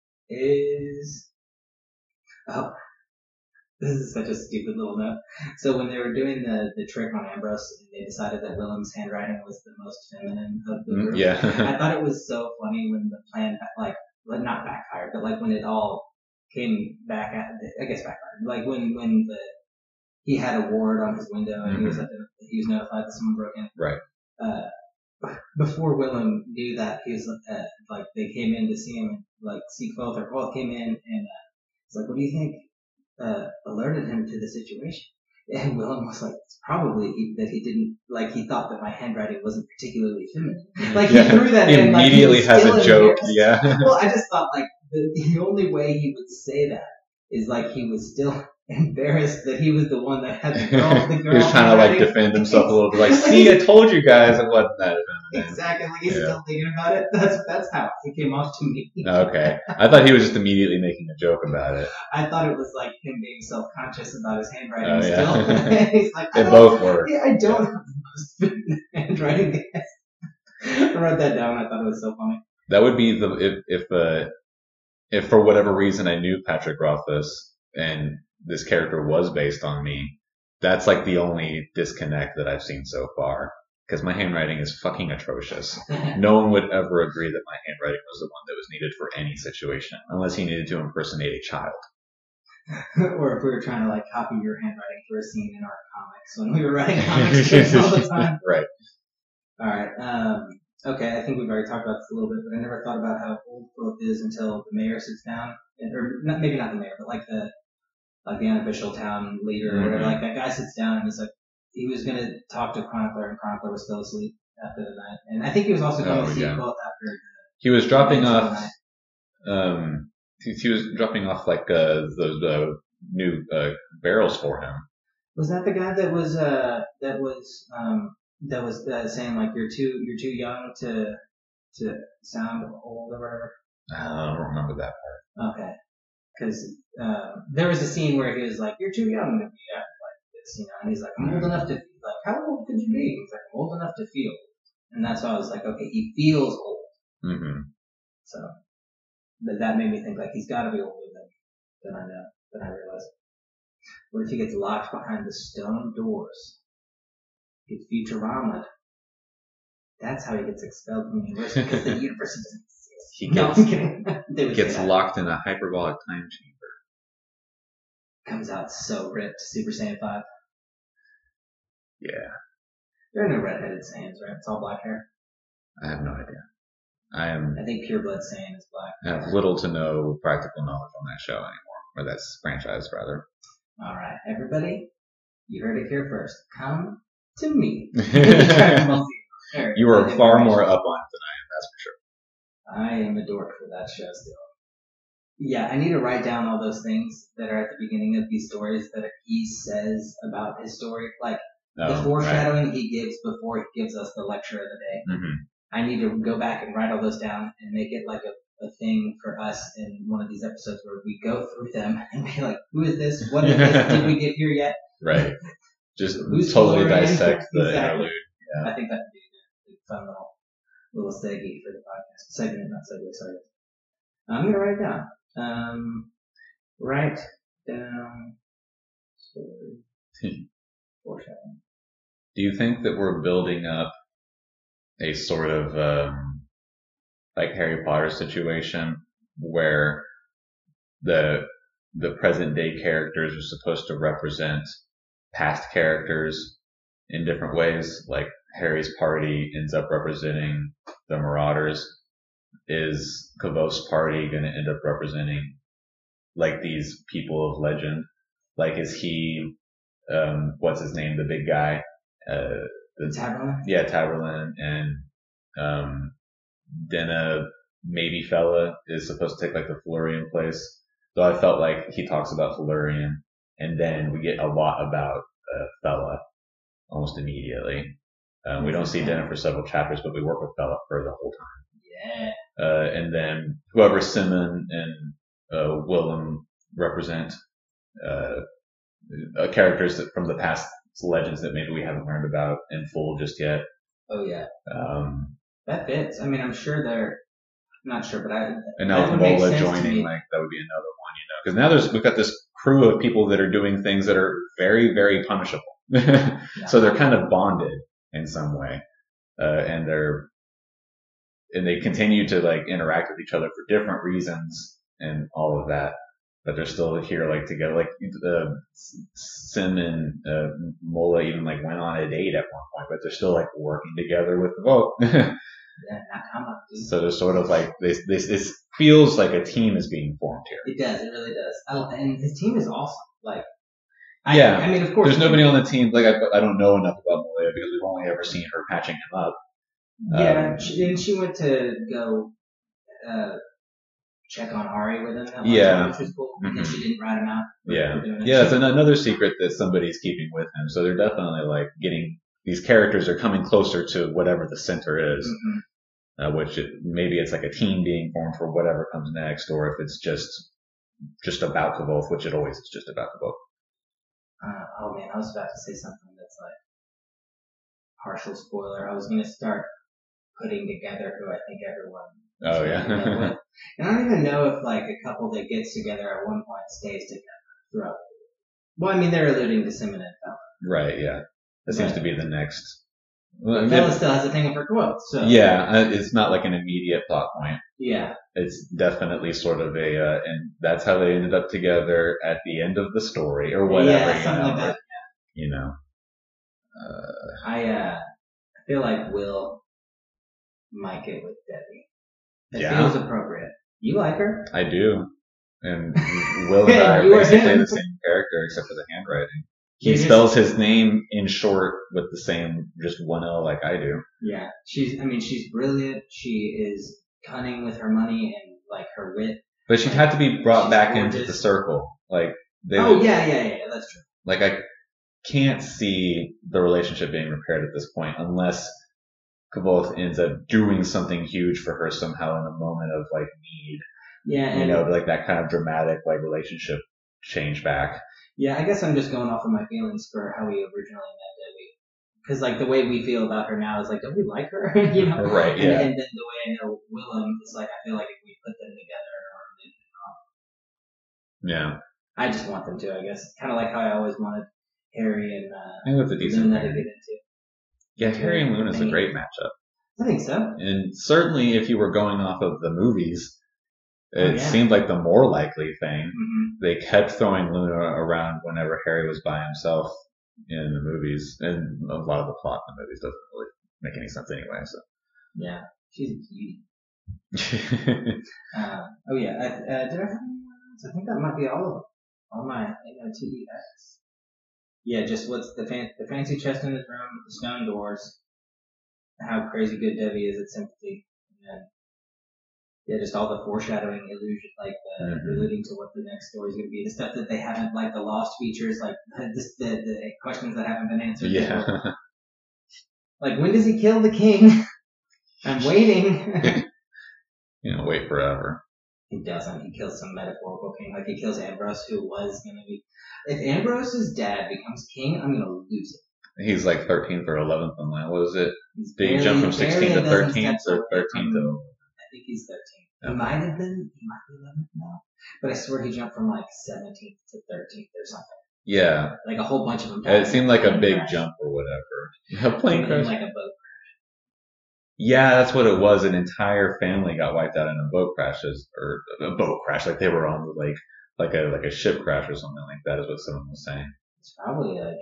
is oh, this is such a stupid little note. So when they were doing the the trick on Ambrose, they decided that Willem's handwriting was the most feminine of the group. Yeah. I thought it was so funny when the plan like. Like not backfired, but like when it all came back at, I guess backfired. Like when, when the, he had a ward on his window and mm-hmm. he was at the, he was notified that someone broke in. Right. Uh, before Willem knew that, he was, uh, like, they came in to see him, like, see Kvothe, or Kvothe came in and, uh, he's like, what do you think, uh, alerted him to the situation? And Willem was like, it's probably he, that he didn't, like, he thought that my handwriting wasn't particularly feminine. Like, he yeah. threw that he in. Like, immediately he has a joke, yeah. Well, I just thought, like, the, the only way he would say that is, like, he was still embarrassed that he was the one that had the girl. The girl he was trying to, like, defend himself a little bit. Like, see, I told you guys it wasn't that feminine. Exactly. Like, he's yeah. still thinking about it. That's that's how it came off to me. Okay. I thought he was just immediately making a joke about it. I thought it was, like, him being self-conscious about his handwriting oh, still. Yeah. He's like, they both were. Yeah, I don't have the most feminine handwriting. I wrote that down. I thought it was so funny. That would be the, if, if, uh, if for whatever reason I knew Patrick Rothfuss and this character was based on me, that's like the only disconnect that I've seen so far. Because my handwriting is fucking atrocious. No one would ever agree that my handwriting was the one that was needed for any situation, unless he needed to impersonate a child. Or if we were trying to, like, copy your handwriting for a scene in our comics when we were writing comic strips all the time. Right. Alright, um, okay, I think we've already talked about this a little bit, but I never thought about how old Kvothe is until the mayor sits down, and, or not, maybe not the mayor, but like the, like the unofficial town leader, mm-hmm. or whatever, like that guy sits down and he's like, he was gonna talk to Chronicler, and Chronicler was still asleep after the night, and I think he was also going oh, to see yeah. Kvothe after the, he was dropping off, um, he, he was dropping off like, uh, those, uh, new, uh, barrels for him. Was that the guy that was, uh, that was, um, that was uh, saying like you're too you're too young to to sound old or whatever? I don't remember that part. Okay, because uh, there was a scene where he was like, "You're too young to be like this," you know, and he's like, "I'm old enough to feel." Like, how old could you be? He's like, "I'm old enough to feel," and that's why I was like, "Okay, he feels old." Mm-hmm. So that that made me think like he's got to be older than than I know. Than I realized. What if he gets locked behind the stone doors? Gets Futurama. That's how he gets expelled from the university because the university doesn't exist. He gets, no, gets locked in a hyperbolic time chamber. Comes out so ripped, Super Saiyan five. Yeah. There are no redheaded Saiyans, right? It's all black hair. I have no idea. I am. I think pureblood Saiyan is black. I have little to no practical knowledge on that show anymore, or that franchise rather. All right, everybody, you heard it here first. Come to me. You are far more up on it than I am, that's for sure. I am a dork for that show still. Yeah, I need to write down all those things that are at the beginning of these stories that he says about his story. Like, oh, the foreshadowing right. he gives before he gives us the lecture of the day. Mm-hmm. I need to go back and write all those down and make it like a, a thing for us in one of these episodes where we go through them and be like, who is this? What is this? Did we get here yet? Right. Just totally dissect the exactly. interlude. Yeah. I think that would be a fun little, little seggy for the podcast. Segment, not segue, sorry. I'm going to write it down. Um, write down story. Foreshadowing. Do you think that we're building up a sort of, um, like Harry Potter situation where the, the present day characters are supposed to represent past characters in different ways? Like Harry's party ends up representing the Marauders. Is Kvothe's party going to end up representing like these people of legend? Like, is he, um, what's his name? The big guy, uh, the, Taborlin? Yeah, Taborlin, and, um, Denna, maybe Fella is supposed to take like the Florian place. So I felt like he talks about Florian, and then we get a lot about, uh, Fella almost immediately. Um, we don't see Denna for several chapters, but we work with Fella for the whole time. Yeah. Uh, and then whoever Simon and, uh, Willem represent, uh, uh, characters that from the past legends that maybe we haven't learned about in full just yet. Oh yeah. Um, that fits. I mean, I'm sure they're, I'm not sure, but I, and now with Mola joining, like, that would be another one, you know, because now there's, we've got this crew of people that are doing things that are very, very punishable. So they're kind of bonded in some way. Uh, and they're, and they continue to like interact with each other for different reasons and all of that. but they're still here like together. Like uh, Sim and uh, Mola even like went on a date at one point, but they're still like working together with the boat. Yeah, Nakama, dude. So they're sort of like this. This this feels like a team is being formed here. It does. It really does. Oh, and his team is awesome. Like, I, Yeah. I mean, of course, There's nobody on the team. Like I, I don't know enough about Malaya because we've only ever seen her patching him up. Yeah, Um, she, and she went to go uh, check on Ari with him. That one Yeah. time, which was cool. And then Mhm. she didn't rat him out. for- Yeah. for doing it. Yeah, it's an, another secret that somebody's keeping with him. So they're definitely like getting these characters are coming closer to whatever the center is. Mhm. Uh, which it, maybe it's like a team being formed for whatever comes next, or if it's just just about Kavoth, which it always is just about Kavoth. Uh, oh man, I was about to say something that's like partial spoiler. I was gonna start putting together who I think everyone. is Oh, gonna yeah. end up with. And I don't even know if like a couple that gets together at one point stays together throughout. Well, I mean they're alluding to Simon and Fella. Right, yeah. That seems Right. to be the next. Well, But it- Fella still has a thing for quotes. So yeah, uh, it's not like an immediate plot point. yeah. It's definitely sort of a, uh, and that's how they ended up together at the end of the story, or whatever, Yeah, you something know. like that. You know. Uh, I uh, I feel like Will might get with Debbie. It Yeah. feels appropriate. You like her? I do. And Will and I are You are basically him. the same character except for the handwriting. He She just- spells his name in short with the same, just one L like I do. Yeah, she's. I mean, she's brilliant. She is cunning with her money and like her wit. But she had to be brought She's back into gorgeous. the circle. Like, they, Oh yeah, yeah, yeah. That's true. like I can't see the relationship being repaired at this point unless Kavoth ends up doing something huge for her somehow in a moment of like need. Yeah, and You know, like that kind of dramatic like relationship change back. yeah. I guess I'm just going off of my feelings for how we originally met Debbie. Because like the way we feel about her now is like, don't we like her? you know, Right, And, yeah. and then the way I know Willem is like, I feel like if we put them together, or Yeah. I just want them to. I guess kind of like how I always wanted Harry and uh, I think that's a decent Luna to pair. get into. Yeah, Harry and Luna is a great matchup. I think so. And certainly if you were going off of the movies, it Oh, yeah. seemed like the more likely thing. hmm They kept throwing Luna around whenever Harry was by himself in the movies, and a lot of the plot in the movies doesn't really make any sense anyway. So, Yeah, she's a cutie. Uh, oh yeah, I, uh, did I have anyone else? I think that might be all of them. All my N O T E X. Yeah, just what's the fan- the fancy chest in his room, the stone doors, how crazy good Debbie is at sympathy, and then yeah, just all the foreshadowing illusion, like the Mhm. alluding to what the next story is going to be, the stuff that they haven't, like the lost features, like just the, the questions that haven't been answered. yeah. before. Like when does he kill the king? I'm waiting. You know, wait forever. He doesn't. He kills some metaphorical king. Like he kills Ambrose, who was going to be. If Ambrose's dad becomes king, I'm going to lose it. He's like thirteenth or eleventh in line. What was it? He's Did he barely- jump from barely sixteenth a to dozen thirteenth steps or away thirteenth from- to? I think he's thirteenth. He Okay. might have been. He might be eleventh now. But I swear he jumped from like seventeenth to thirteenth or something. Yeah. Like a whole bunch of them. It seemed like a Plane big crash. jump or whatever. A plane In crash. like a boat. Yeah, that's what it was. An entire family got wiped out in a boat crash, as- or a boat crash, like they were on the lake, like a like a ship crash or something like that. Is what someone was saying. It's probably a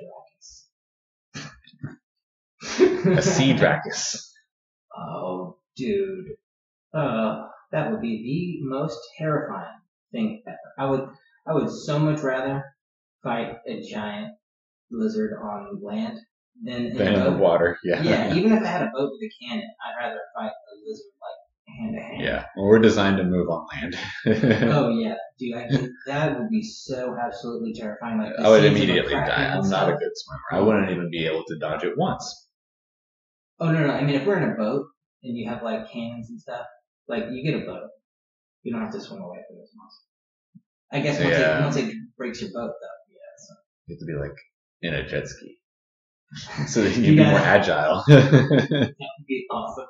Dracus. A sea Dracus. Oh, dude. Uh, that would be the most terrifying thing ever. I would, I would so much rather fight a giant lizard on land than in Then a in the boat. water. Yeah. Yeah, even if I had a boat with a cannon, I'd rather fight a lizard like hand to hand. Yeah. Well, we're designed to move on land. Oh yeah, dude, I could, that would be so absolutely terrifying. Like the I would scenes of a immediately Kraken die. and I'm not a stuff. good swimmer. I wouldn't even be able to dodge it once. Oh no, no. I mean, if we're in a boat and you have like cannons and stuff, like you get a boat, you don't have to swim away from those monsters. I guess once, Yeah. it, once it breaks your boat, though, yeah. So. You have to be like in a jet ski, so that you You can be gotta- more agile. That would be awesome.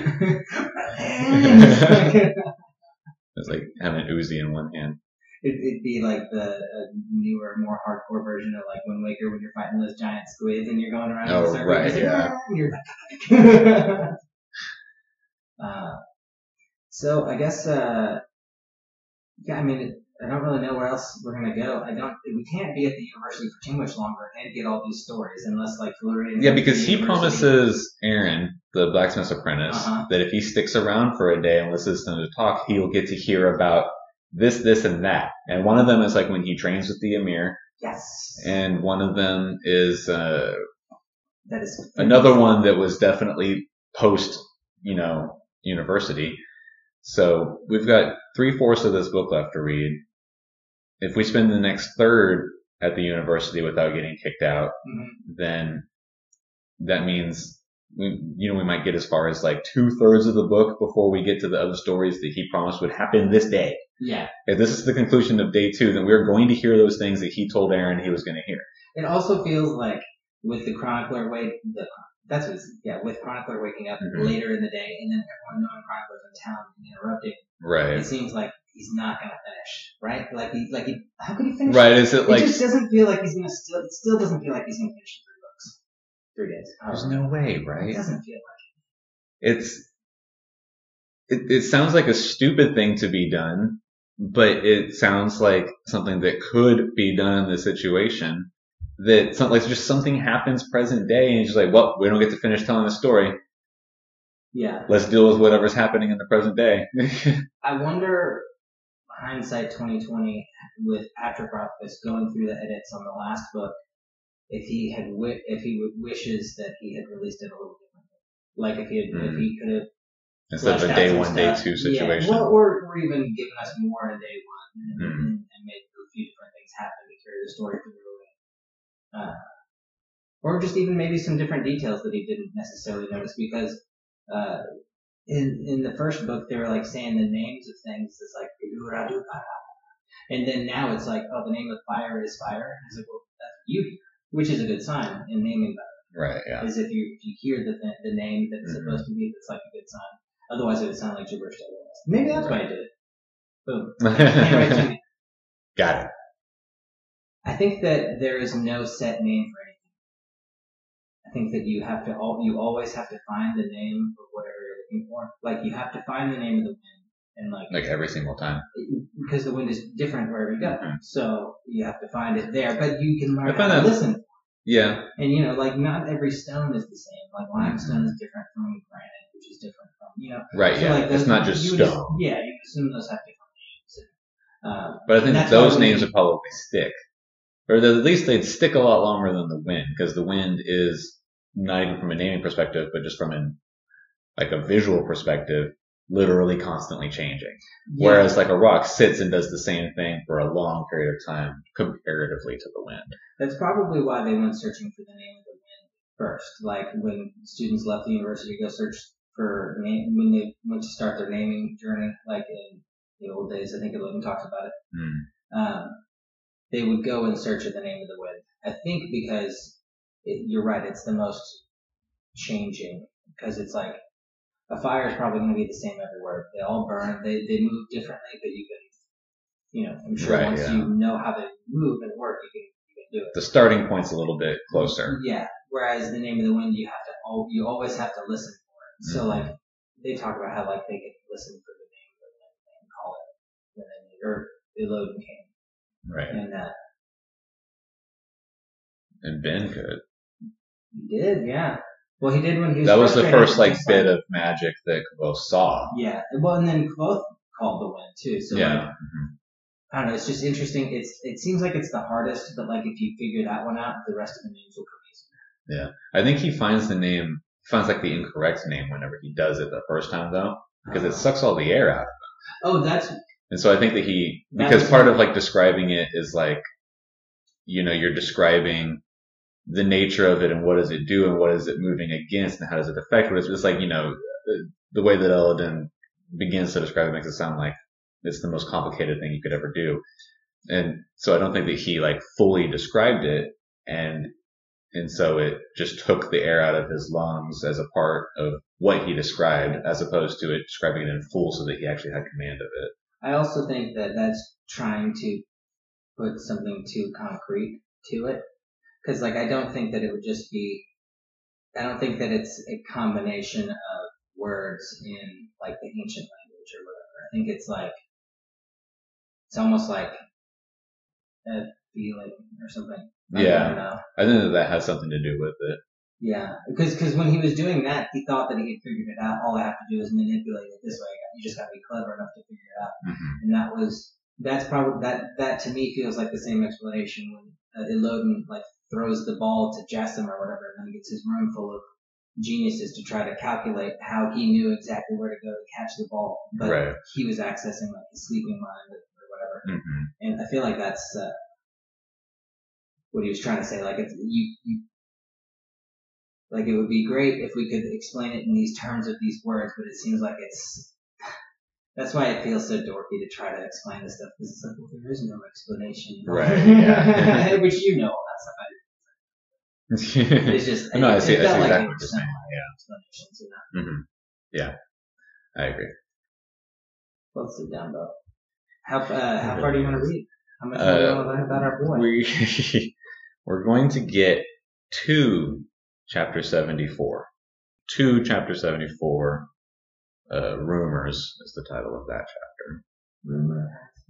It's like having an Uzi in one hand. It, it'd be like the uh, newer, more hardcore version of like Wind Waker when you're fighting those giant squids and you're going around in Oh, a circle. right, It's like, yeah. "Ah," and you're like, uh, so I guess, uh, yeah, I mean, I don't really know where else we're gonna go. I don't. We can't be at the university for too much longer and get all these stories unless like Florian. Yeah, because he promises Aaron, the blacksmith's apprentice, Uh-huh. that if he sticks around for a day and listens to them to talk, he'll get to hear about this, this, and that. And one of them is like when he trains with the Emir. Yes. And one of them is uh, that is another one that was definitely post, you know, university. So we've got three fourths of this book left to read. If we spend the next third at the university without getting kicked out, mm-hmm. then that means we, you know, we might get as far as like two thirds of the book before we get to the other stories that he promised would happen this day. Yeah. If this is the conclusion of day two, then we're going to hear those things that he told Aaron he was going to hear. It also feels like with the chronicler wait, the that's what it's, yeah, with chronicler waking up mm-hmm. later in the day, and then everyone knowing chronicler's in town and interrupting. Right. It seems like he's not gonna finish, right? Like he, like he, how could he finish? Right. Is it, it like? It just doesn't feel like he's gonna still. It still doesn't feel like he's gonna finish three books, three days. There's no way, right? It doesn't feel like it. It's. It, it sounds like a stupid thing to be done, but it sounds like something that could be done in this situation. That something like just something happens present day, and he's just like, well, we don't get to finish telling the story. Yeah. Let's deal with whatever's happening in the present day. I wonder, hindsight twenty twenty, with Patroclus going through the edits on the last book, if he had wi- if he w- wishes that he had released it a little differently, like if he had, mm. if he could have instead of a day one, day two situation, yeah, well, or or even given us more in day one and, mm. and, and made a few different things happen to carry the story through. Uh, or just even maybe some different details that he didn't necessarily notice, because uh, in in the first book they were like saying the names of things. It's like, and then now it's like, oh, the name of fire is fire. It's like, well, that's what you hear, which is a good sign in naming better. Right. Yeah. Is if you if you hear the th- the name that it's mm-hmm. supposed to be, that's like a good sign. Otherwise, it would sound like gibberish to everyone else. Maybe that's right. why I did it. Boom. Anyway, got it. I think that there is no set name for anything. I think that you have to all, you always have to find the name of whatever you're looking for. Like you have to find the name of the wind, and like like every single time, because the wind is different wherever you go. Mm-hmm. So you have to find it there, but you can learn I how find to that, listen. Yeah. And you know, like not every stone is the same. Like limestone mm-hmm. is different from granite, which is different from you know. Right. So yeah. Like those, it's not just stone. Just, yeah, you assume those have different names. And, um, but I think that those names would probably stick. Or at least they'd stick a lot longer than the wind, because the wind is not even from a naming perspective, but just from an like a visual perspective, literally constantly changing. Yeah. Whereas like a rock sits and does the same thing for a long period of time comparatively to the wind. That's probably why they went searching for the name of the wind first. Like when students left the university to go search for name, when they went to start their naming journey, like in the old days, I think Logan talks about it. Mm. Um, they would go in search of the name of the wind. I think because it, you're right, it's the most changing, because it's like a fire is probably going to be the same everywhere. They all burn. They they move differently, but you can, you know, I'm sure right, once yeah. you know how they move and work, you can you can do it. The starting point's a little bit closer. Yeah. Whereas the name of the wind, you have to you always have to listen for it. Mm-hmm. So like they talk about how like they could listen for the name of the wind and call it when they or the Logan came. Right. And uh, and Ben could. He did, yeah. Well, he did when he was. That was the first like bit like, of magic that Kvothe saw. Yeah. Well, and then Kvothe called the wind too. So yeah. Like, mm-hmm. I don't know. It's just interesting. It's it seems like it's the hardest, but like if you figure that one out, the rest of the names will come easier. Yeah, I think he finds the name. He finds like the incorrect name whenever he does it the first time though, because uh, it sucks all the air out of him. Oh, that's. And so I think that he, because part of like describing it is like, you know, you're describing the nature of it and what does it do and what is it moving against and how does it affect what it's just like, you know, the, the way that Elladan begins to describe it makes it sound like it's the most complicated thing you could ever do. And so I don't think that he like fully described it, and, and so it just took the air out of his lungs as a part of what he described, as opposed to it describing it in full so that he actually had command of it. I also think that that's trying to put something too concrete to it. Cause like, I don't think that it would just be, I don't think that it's a combination of words in like the ancient language or whatever. I think it's like, It's almost like a feeling or something. I Yeah. don't know. I think that, that has something to do with it. Yeah, because cause when he was doing that, he thought that he had figured it out. All I have to do is manipulate it this way. You just got to be clever enough to figure it out. Mm-hmm. And that was that's probably that that to me feels like the same explanation when uh, Illodan like throws the ball to Jassim or whatever, and then he gets his room full of geniuses to try to calculate how he knew exactly where to go to catch the ball, but Right. he was accessing like his sleeping mind or whatever. Mm-hmm. And I feel like that's uh, what he was trying to say. Like it's you you. Like it would be great if we could explain it in these terms of these words, but it seems like it's. That's why it feels so dorky to try to explain this stuff because it's like, well, there is no explanation, right? Yeah. Which you know all that stuff. It's just. no, it, I see. It I felt see like exactly it what was you're saying. similar explanations, you know. Mm-hmm. Yeah, I agree. Let's sit down, though. How uh, how far do you want to read? How much Uh, do you want to learn about our boy? We we're going to get to chapter seventy-four. To chapter seventy-four. Uh, Rumors is the title of that chapter. Rumor.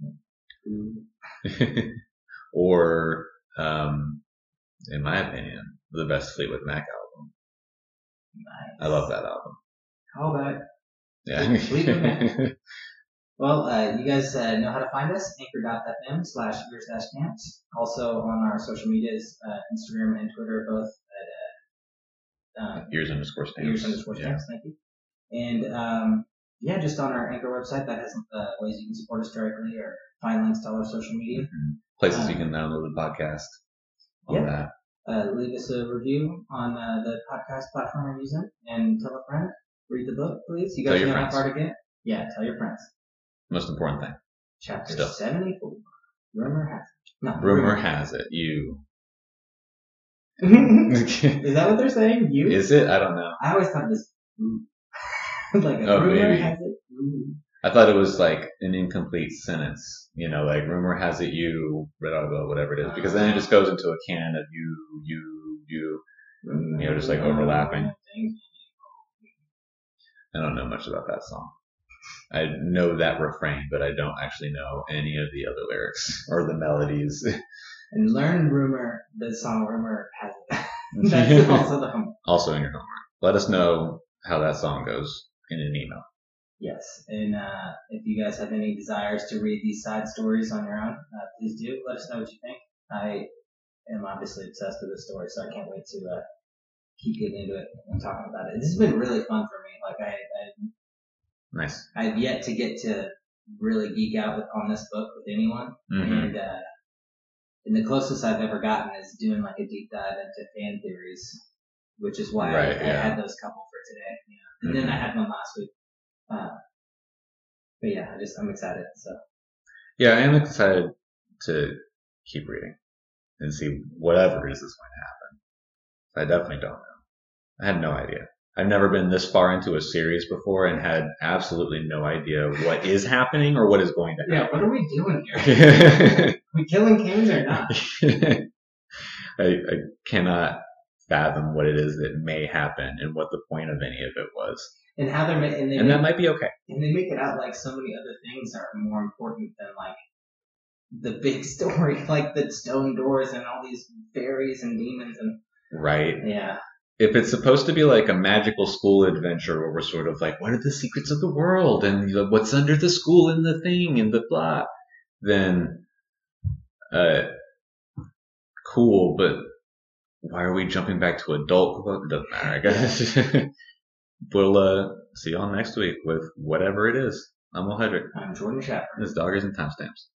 Or, um, in my opinion, the best Fleetwood Mac album. Nice. I love that album. Call back. Yeah. Fleetwood Mac. Well, uh, you guys uh, know how to find us, anchor.fm slash ear slash camps. Also on our social medias, uh, Instagram and Twitter, both at uh, um, Ears underscore stamps. ears underscore stamps, yeah. Thank you. And um, yeah, just on our Anchor website, that has uh, ways you can support us directly or find links to all our social media. Mm-hmm. Places um, you can download the podcast. All yeah. that. Uh, leave us a review on uh, the podcast platform you're using and tell a friend. Read the book, please. You guys tell know your how far to get? Yeah, tell your friends. Most important thing. Chapter Still. seventy-four. Rumor has it. No, rumor, rumor has it. You. Is that what they're saying? You? Is it? I don't know. I always thought this. like a oh, rumor maybe. has it. Ooh. I thought it was like an incomplete sentence. You know, like rumor has it you, blah, blah, whatever it is. Because then it just goes into a canon of you, you, you, you know, just like overlapping. I don't know much about that song. I know that refrain, but I don't actually know any of the other lyrics or the melodies. And learn rumor, the song Rumor Has It. That's also the homework. Also in your homework. Let us know how that song goes in an email. Yes, and uh, if you guys have any desires to read these side stories on your own, uh, please do. Let us know what you think. I am obviously obsessed with this story, so I can't wait to uh, keep getting into it and talking about it. This has been really fun for me. Like I, I Nice. I've yet to get to really geek out with, on this book with anyone, mm-hmm. and uh, and the closest I've ever gotten is doing like a deep dive into fan theories, which is why right, I, yeah. I had those couple for today. You know? And mm-hmm. then I had one last week. Uh, but yeah, I just I'm excited. So yeah, I am excited to keep reading and see whatever it is that's going to happen. I definitely don't know. I had no idea. I've never been this far into a series before and had absolutely no idea what is happening or what is going to happen. Yeah, what are we doing here? Are we killing kings or not? I, I cannot fathom what it is that may happen and what the point of any of it was. And how they're and, they and make, that might be okay. And they make it out like so many other things are more important than like the big story, like the stone doors and all these fairies and demons and right. Yeah. If it's supposed to be like a magical school adventure where we're sort of like, what are the secrets of the world and what's under the school and the thing and the blah, then uh, cool, but why are we jumping back to adult? It doesn't matter, I guess. We'll uh, see y'all next week with whatever it is. I'm Will Hedrick. I'm Jordan Shaffer. This is Doggers and Timestamps.